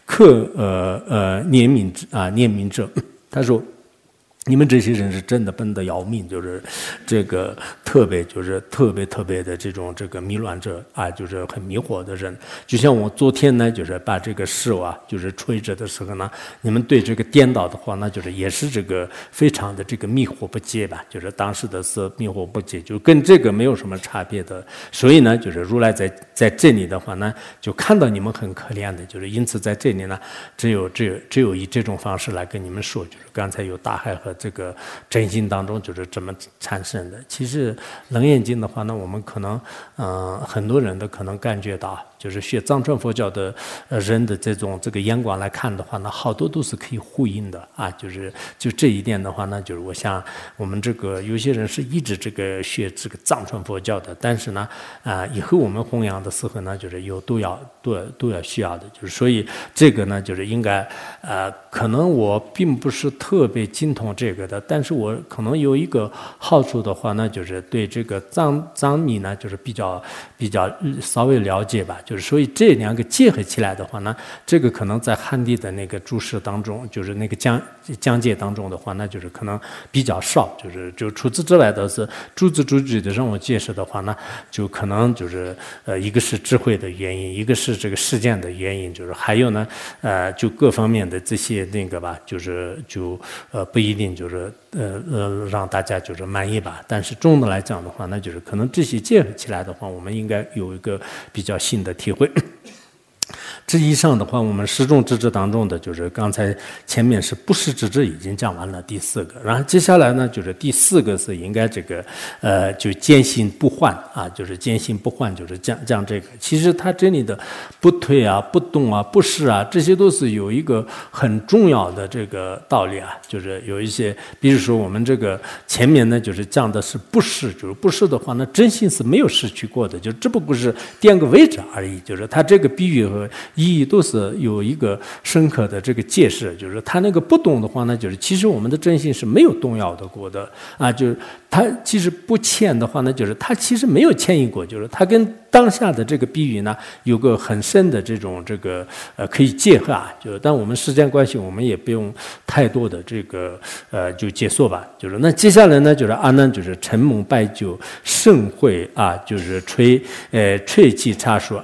念名者，他说。你们这些人是真的笨得要命，就是这个特别的这种这个迷乱者啊，就是很迷惑的人。就像我昨天呢，就是把这个手啊，就是吹着的时候呢，你们对这个颠倒的话，那就是也是这个非常的这个迷惑不解吧，就是当时的是迷惑不解，就跟这个没有什么差别的。所以呢，就是如来在这里的话呢，就看到你们很可怜的，就是因此在这里呢，只有以这种方式来跟你们说，就是刚才有大海和这个真心当中就是这么产生的。其实《楞严经》的话呢，我们可能很多人都可能感觉到，就是学藏传佛教的人的这个眼光来看的话呢，好多都是可以呼应的啊。就这一点的话呢，就是我想我们这个有些人是一直这个学这个藏传佛教的，但是呢以后我们弘扬的时候呢，就是都要需要的，就是所以这个呢，就是应该可能我并不是特别精通这个的，但是我可能有一个好处的话呢，就是对这个藏密呢，就是比较稍微了解吧，就是所以这两个结合起来的话呢，这个可能在汉地的那个注释当中，就是那个讲解当中的话，那就是可能比较少，就除此之外的是逐字逐句的让我解释的话呢，就可能就是一个是智慧的原因，一个是这个事件的原因，就是还有呢就各方面的这些那个吧，不一定就是让大家就是满意吧，但是总的来讲的话，那就是可能这些结合起来的话，我们应该有一个比较新的体会。这以上的话，我们十种智智当中的，就是刚才前面是不实之智已经讲完了第四个，然后接下来呢，就是第四个是应该这个就坚信不换啊，就是坚信不换，就是讲这个。其实它这里的不退啊、不动啊、不是啊，这些都是有一个很重要的这个道理啊，就是有一些，比如说我们这个前面呢，就是讲的是不是，就是不是的话呢，真心是没有失去过的，就只不过是垫个位置而已，就是它这个比喻和意义都是有一个深刻的这个解释，就是他那个不动的话呢，就是其实我们的真心是没有动摇的过的啊，就是他其实不迁的话呢，就是他其实没有迁移过，就是他跟当下的这个比喻呢有个很深的这种这个可以结合啊，就是但我们时间关系，我们也不用太多的这个就解说吧，就是那接下来呢，就是阿难就是承蒙拜酒盛会啊，就是吹气插说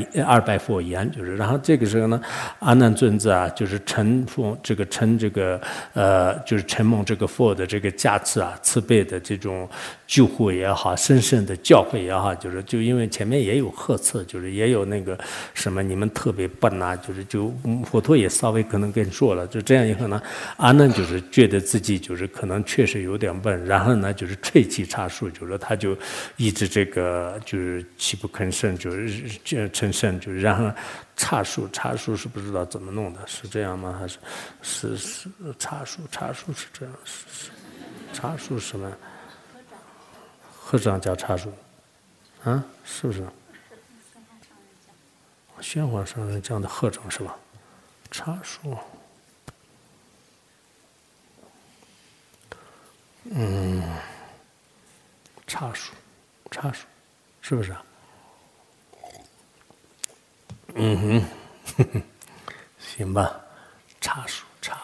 200佛言，就是然后这个时候呢，阿难尊者啊，就是承就是承蒙这个佛的这个加持啊，慈悲的这种救护也好，深深的教诲也好，就因为前面也有呵斥，就是也有那个什么你们特别笨啊，就佛陀也稍微可能跟说了，就这样以后呢，阿难就是觉得自己就是可能确实有点笨，然后呢就是吹气插树，就是他就一直这个就是泣不吭声，就是成声，就是然后插树是不知道怎么弄的，是这样吗？还是插树是这样？是插树什么？和尚叫插树。啊，是不是？宣皇上人讲的和尚是吧？茶树，茶树，是不是啊？行吧，茶树，茶，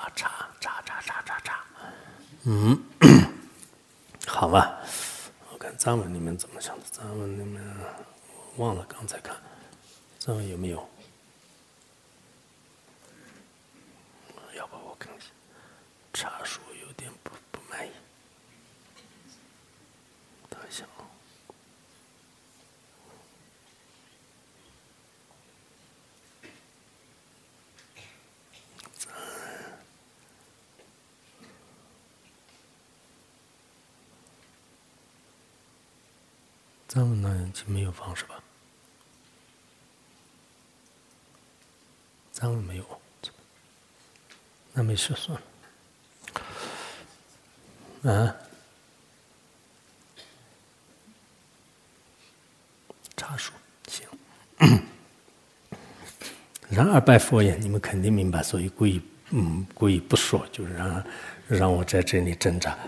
好吧。我看藏文里面怎么想的，藏文里面忘了刚才看，藏文有没有？要不我看一下，茶树有点不满意，等一下啊。藏文那没有放是吧？ 脏了没有？那没事，算了。啊，茶树行。然而拜佛言，你们肯定明白，所以故意不说，就是让我在这里挣扎。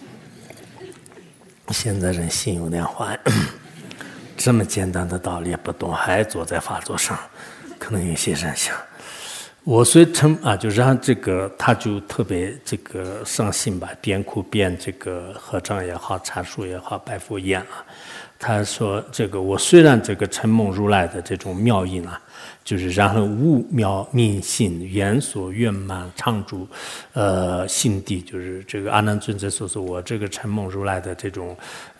现在人心有点坏，这么简单的道理也不懂，还坐在法座上，可能有些人想。我虽称就让这个他就特别这个伤心吧，边哭边这个合掌也好，茶树也好，拜佛言啊。他说：“这个我虽然这个承蒙如来的这种妙音啊，就是然后悟妙明心圆所圆满常住，心地就是这个阿难尊者说是我这个承蒙如来的这种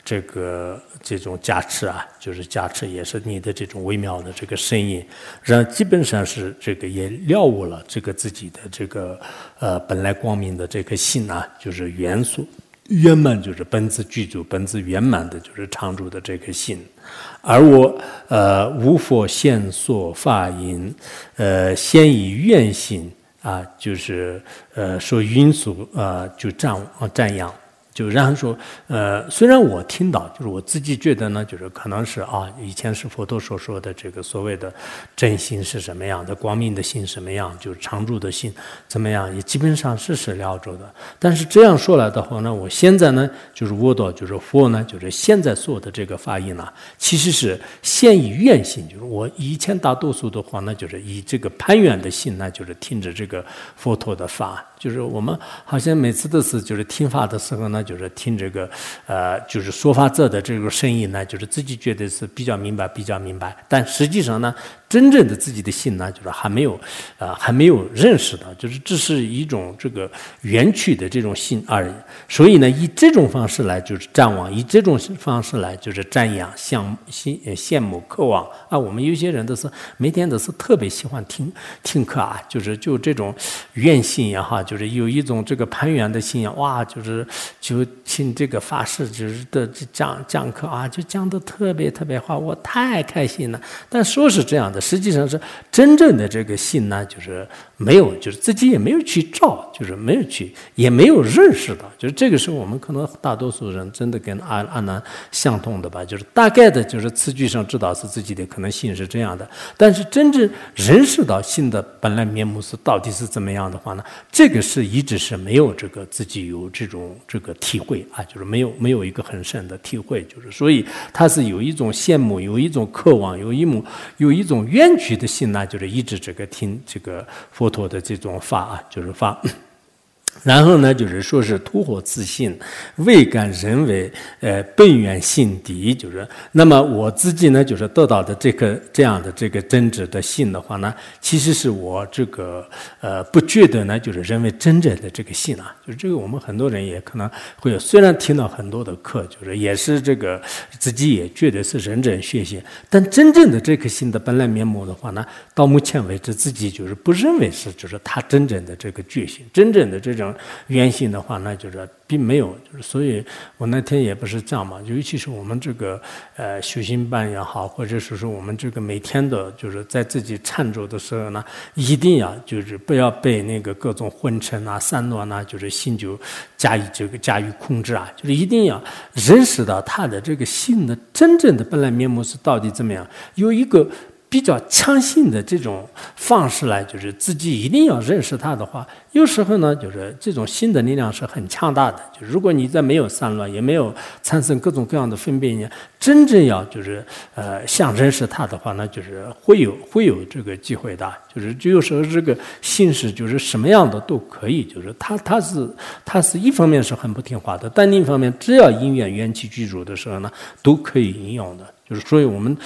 加持啊，就是加持也是你的这种微妙的这个声音，然后基本上是这个也了悟了这个自己的这个本来光明的这个心啊，就是圆所。”圆满就是本自具足、本自圆满的，就是常住的这个心，而我无佛现所法音，先以愿心啊，就是说云俗就瞻仰。就然后说，虽然我听到，就是我自己觉得呢，就是可能是以前是佛陀所说的这个所谓的真心是什么样的，光明的心什么样，就是常住的心怎么样，也基本上是了着的。但是这样说来的话呢，我现在呢，就是悟到，就是佛呢，就是现在说的这个法音呢，其实是先以愿心，就是我以前大多数的话呢，就是以这个攀缘的心呢，就是听着这个佛陀的法。就是我们好像每次都是就是听法的时候呢，就是听这个就是说法者的这个声音呢，就是自己觉得是比较明白，但实际上呢，真正的自己的心呢，就是还没有认识到，就是这是一种这个缘起的这种心而已。所以呢，以这种方式来就是瞻望，以这种方式来就是瞻仰、羡慕、渴望啊。我们有些人都是每天都是特别喜欢听课啊，就这种愿心也好。就是有一种这个攀缘的信仰，哇，就听这个法师就是的讲课啊，就讲的特别好，我太开心了。但说是这样的，实际上是真正的这个心呢，就是没有，就是自己也没有去照，就是没有去，也没有认识到，就是这个是我们可能大多数人真的跟阿难相同的吧，就是大概的就是词句上知道是自己的可能心是这样的，但是真正认识到心的本来面目是到底是怎么样的话呢，这个是一直是没有这个自己有这个体会啊，就是没有一个很深的体会，就是所以他是有一种羡慕，有一种渴望，有一种冤屈的心呢，就是一直这个听这个佛陀的这种法啊，就是法。然后呢，就是说是突火自信，未感人为本源心敌，就是那么我自己呢，就是得到的这样的这个真实的信的话呢，其实是我这个不觉得呢，就是认为真正的这个信啊，就是这个我们很多人也可能会有，虽然听到很多的课，就是也是这个自己也觉得是认真学习，但真正的这颗心的本来面目的话呢，到目前为止自己就是不认为是就是他真正的这个觉醒，真正的这种原性的话，那就是并没有，就是所以我那天也不是这样嘛，尤其是我们这个修行班也好，或者是说我们这个每天的，就是在自己忏咒的时候呢，一定要就是不要被那个各种昏沉啊、散乱啊，就是心就加以控制啊，就是一定要认识到他的这个心的真正的本来面目是到底怎么样，有一个比较强性的这种方式来，就是自己一定要认识它的话，有时候呢，就是这种心的力量是很强大的。就如果你在没有散乱，也没有产生各种各样的分别，真正要就是想认识它的话呢，就是会有这个机会的。就有时候这个心是就是什么样的都可以，就是它是一方面是很不听话的，但另一方面只要因缘缘起具足的时候呢，都可以应用的。就是所以我们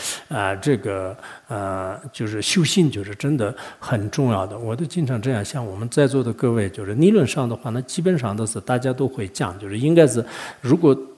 就是修行就是真的很重要的。我都经常这样，像我们在座的各位，就是理论上的话呢，基本上都是大家都会讲，就是应该是如果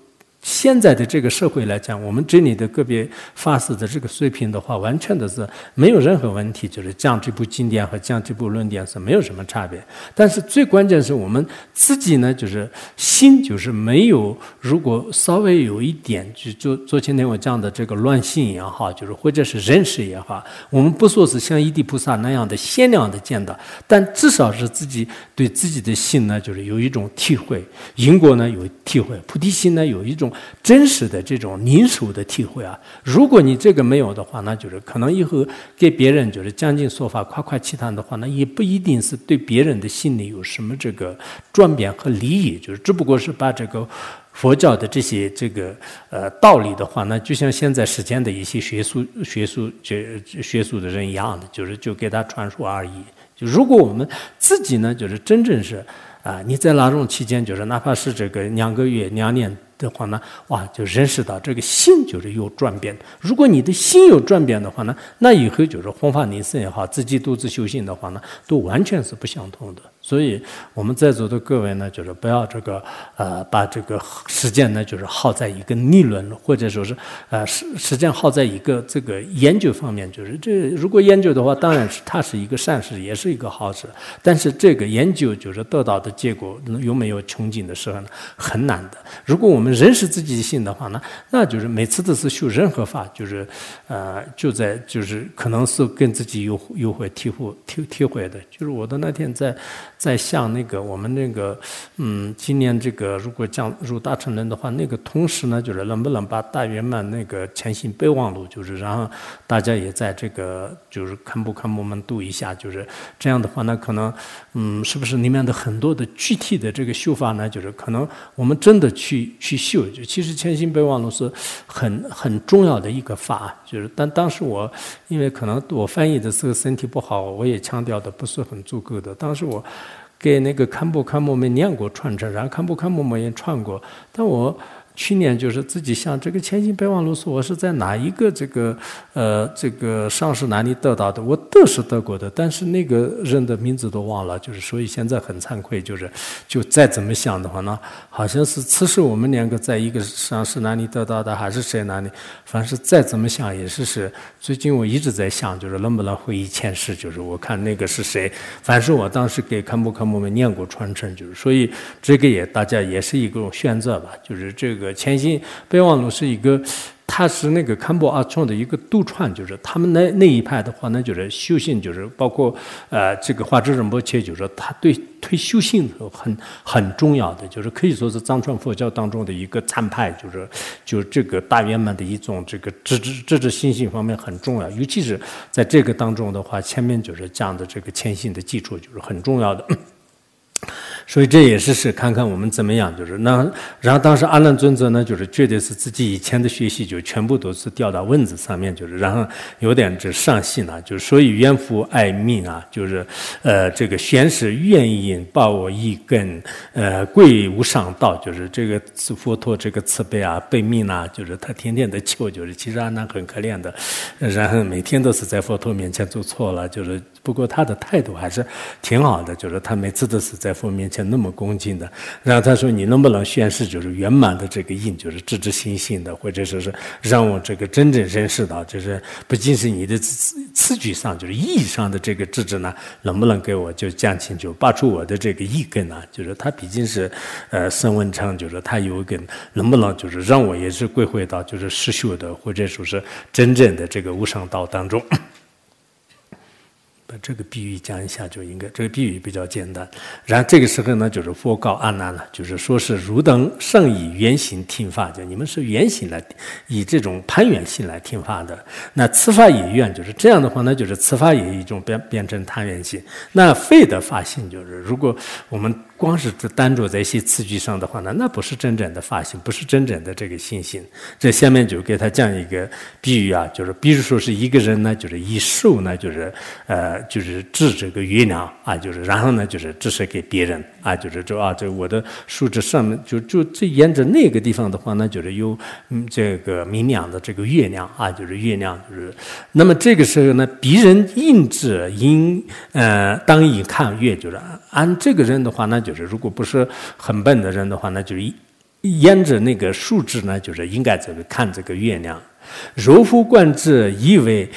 现在的这个社会来讲，我们这里的个别法师的这个水平的话，完全的是没有任何问题，就是讲这部经典和讲这部论点是没有什么差别。但是最关键是我们自己呢，就是心就是没有，如果稍微有一点，就昨天我讲的这个乱心也好，就是或者是认识也好，我们不说是像一地菩萨那样的限量的见到，但至少是自己对自己的心呢，就是有一种体会，因果呢有体会，菩提心呢有一种真实的这种凝守的体会啊。如果你这个没有的话，那就是可能以后给别人就是讲经说法夸夸其谈的话，那也不一定是对别人的心里有什么这个转变和利益，就是只不过是把这个佛教的这些这个道理的话呢，就像现在世间的一些学术的人一样的，就给他传输而已。就如果我们自己呢，就是真正是你在拉拢期间，就是哪怕是这个2个月、2年的话呢，哇，就认识到这个心就是有转变。如果你的心有转变的话呢，那以后就是弘法尼僧也好，自己独自修行的话呢，都完全是不相同的。所以我们在座的各位呢，就是不要这个把这个时间呢，就是耗在一个理论，或者说是时间耗在一个这个研究方面。就是这如果研究的话，当然是它是一个善事，也是一个好事。但是这个研究就是得到的结果有没有穷尽的时候呢，很难的。如果我们认识自己的心的话呢，那就是每次都是修任何法，就是就是可能是跟自己有会体会的。就是我的那天在向那个我们那个今年这个如果讲入大乘人的话，那个同时呢，就是能不能把大圆满那个前行备忘录，就是然后大家也在这个就是看我们读一下，就是这样的话呢，可能是不是里面的很多的具体的这个修法呢，就是可能我们真的去修。就其实前行备忘录是很重要的一个法，就是但当时我因为可能我翻译的这个身体不好，我也强调的不是很足够的。当时我给那个堪布没念过传承，然后堪布没也传过，但我去年就是自己想这个前行备忘录是我是在哪一个这个上师哪里得到的，我都是得过的，但是那个人的名字都忘了，就是所以现在很惭愧，就再怎么想的话呢，好像是此时我们两个在一个上师哪里得到的，还是谁哪里，反正是再怎么想也是最近我一直在想，就是能不能回忆前世，就是我看那个是谁，反正我当时给堪布们念过传承，就是所以这个大家也是一个选择吧，就是这个前行备忘录是一个，它是那个堪布阿冲的一个独传，就是他们那一派的话呢，就是修行，就是包括这个华智仁波切，就是他对修行很重要的，就是可以说是藏传佛教当中的一个参派，就这个大圆满的一种这个知识心性方面很重要，尤其是在这个当中的话，前面就是讲的这个前行的基础就是很重要的。所以这也是看看我们怎么样，就是那，然后当时阿难尊者呢，就是觉得是自己以前的学习就全部都是掉到蚊子上面，就是然后有点这上心了，就是所以怨妇爱命啊，就是这个宣誓愿意报我一根贵无上道，就是这个佛陀这个慈悲啊，悲悯啊，就是他天天的求，就是其实阿难很可怜的，然后每天都是在佛陀面前做错了，就是不过他的态度还是挺好的，就是他每次都是在佛面前那么恭敬的。然后他说你能不能宣誓就是圆满的这个印，就是知心性的，或者说是让我这个真正认识到，就是不仅是你的词句上，就是意义上的这个知呢，能不能给我就讲清楚，拔出我的这个意根呢？就是他毕竟是声闻乘，就是他有一根，能不能就是让我也是归回到就是实修的，或者说是真正的这个无上道当中。把这个比喻讲一下就应该，这个比喻比较简单。然后这个时候呢，就是佛告阿难了，就是说是汝等圣以圆行听法，就你们是圆行来，以这种攀缘性来听法的。那此法也圆，就是这样的话呢，就是此法也一种变成贪缘性。那非的法性就是，如果我们光是单着在一些词句上的话呢，那不是真正的法性，不是真正的这个信心。这下面就给他讲一个比喻啊，就是比如说是一个人呢，就是以手呢，就是指这个月亮啊，就是然后呢，就是指示给别人啊，就是这我的手指上面就这沿着那个地方的话呢，就是有这个明亮的这个月亮啊，就是月亮就是那么这个时候呢，别人应指当以看月，就是按这个人的话呢，就是如果不是很笨的人的话呢，就是沿着那个数值呢，就是应该这个看这个月亮。柔乎观之，以为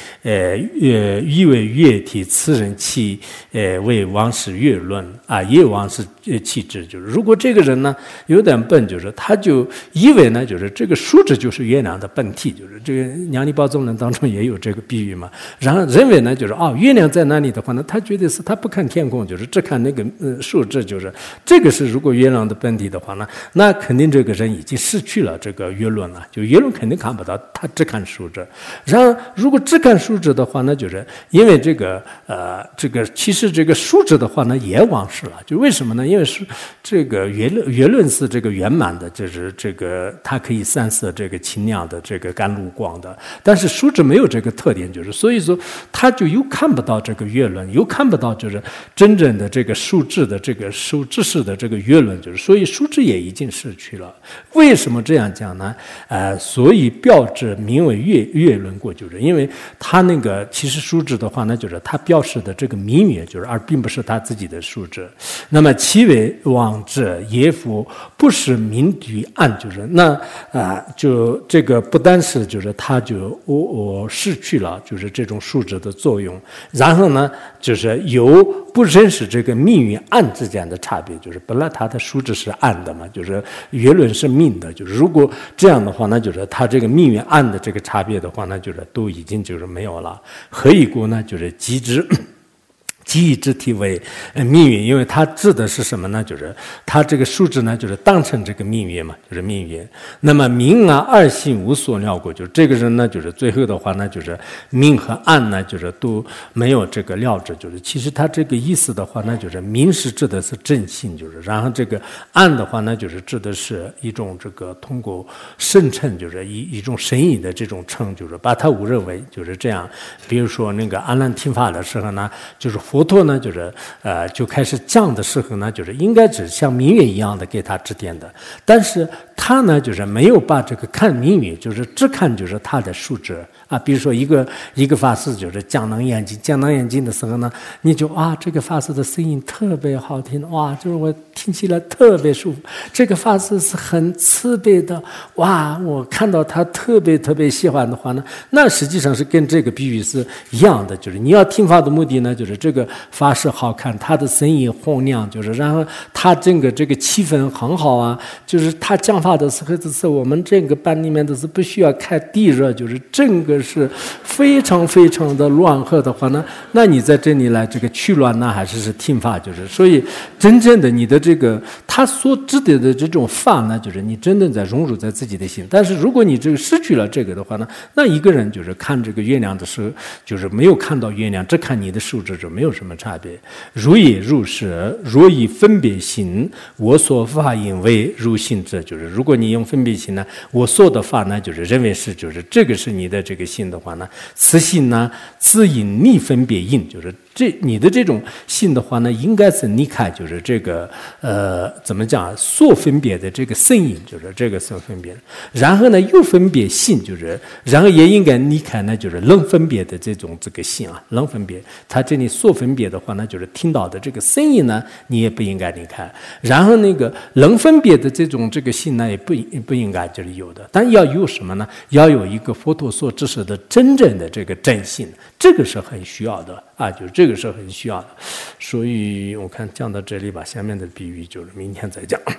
月体，此人气为王是月论啊，也王是气质。就是如果这个人呢有点笨，就是他就以为呢，就是这个数值就是月亮的本体，就是这个《娘尼宝宗论》当中也有这个比喻嘛。然后认为呢，就是月亮在哪里的话呢，他觉得是他不看天空，就是只看那个数值，就是这个是如果月亮的本体的话呢，那肯定这个人已经失去了这个月论了，就月论肯定看不到，他只看数值。然后如果只看数值的话呢，就是因为这个其实这个数值的话呢也忘失了，就为什么呢？因为是这个月论是这个圆满的，就是这个它可以散射这个清亮的这个甘露光的，但是数值没有这个特点，就是所以说它就又看不到这个月论，又看不到就是真正的这个数值的这个数知识的这个月论，就是所以数值也已经失去了。为什么这样讲呢？所以标志名为月论过，就是因为它那个其实数值的话呢，就是它标示的这个明月，就是而并不是他自己的数值。那么其为往之也复不是明于暗，就是那就这个不单是就是它就我失去了就是这种数值的作用，然后呢就是有不认识这个明与暗之间的差别，就是本来它的数值是暗的嘛，就是月论是明的，就是如果这样的话呢，就是它这个明与暗的这个差别的话呢，就是都已经就是没有了。何以故呢？就是即以之体为命运，因为它指的是什么呢？就是它这个数值呢，就是当成这个命运嘛，就是命运。那么明啊二性无所料过，就是这个人呢，就是最后的话呢，就是明和暗呢，就是都没有这个料知。就是其实他这个意思的话呢，就是明是指的是正性，就是然后这个暗的话呢，就是指的是一种这个通过生成，就是一种神隐的这种称，就是把它误认为就是这样。比如说那个阿难听法的时候呢，就是佛陀呢，就是就开始讲的时候呢，就是应该只像明月一样的给他指点的，但是他呢，就是没有把这个看明月，就是只看就是他的数值啊。比如说一个法师就是讲能眼睛的时候呢，你就这个法师的声音特别好听，就是我听起来特别舒服。这个法师是很慈悲的，我看到他特别喜欢的话呢，那实际上是跟这个比喻是一样的，就是你要听法的目的呢，就是这个法师好看，他的声音洪亮，就是然后他整个这个气氛很好啊，就是他讲法的时候，就是我们这个班里面都是不需要开地热，就是整个是非常的乱和的话呢，那你在这里来这个取暖呢，还是听法，就是所以真正的你的这个他所指的这种法呢，就是你真正在融入在自己的心。但是如果你这个失去了这个的话呢，那一个人就是看这个月亮的时候，就是没有看到月亮，只看你的数值，就没有什么差别。如也如是，若以分别心，我所法引为如性者，就是如果你用分别心呢，我所的法呢，就是认为是就是这个是你的这个心的话呢，此心呢自引逆分别因，就是你的这种心的话呢，应该是离开就是这个怎么讲所分别的这个声音，就是这个所分别，然后呢又分别心，就是然后也应该离开呢就是能分别的这个心啊，能分别他这里所分别的话呢，就是听到的这个声音呢，你也不应该离开，然后那个能分别的这个心呢，也不应该就是有的，但要有什么呢？要有一个佛陀所指示的真正的这个真心，这个是很需要的啊，就是这个是很需要的。所以我看讲到这里吧，下面的比喻就是明天再讲。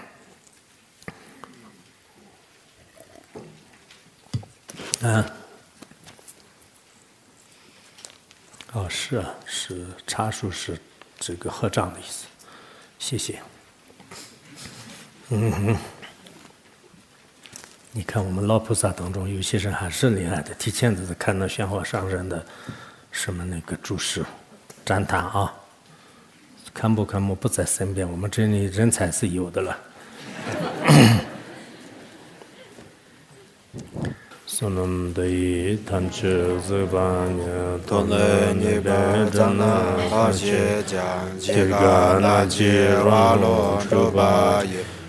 是茶树是这个合掌的意思，谢谢。你看我们老菩萨当中有些人还是厉害的，提前就是看到玄化上人的什么那个注释赞叹啊，看不不在身边，我们这里人才是有的了。Sonam dai tanche zebanya tole nibe jana hashe jang jiga na ji ra lo shoba ye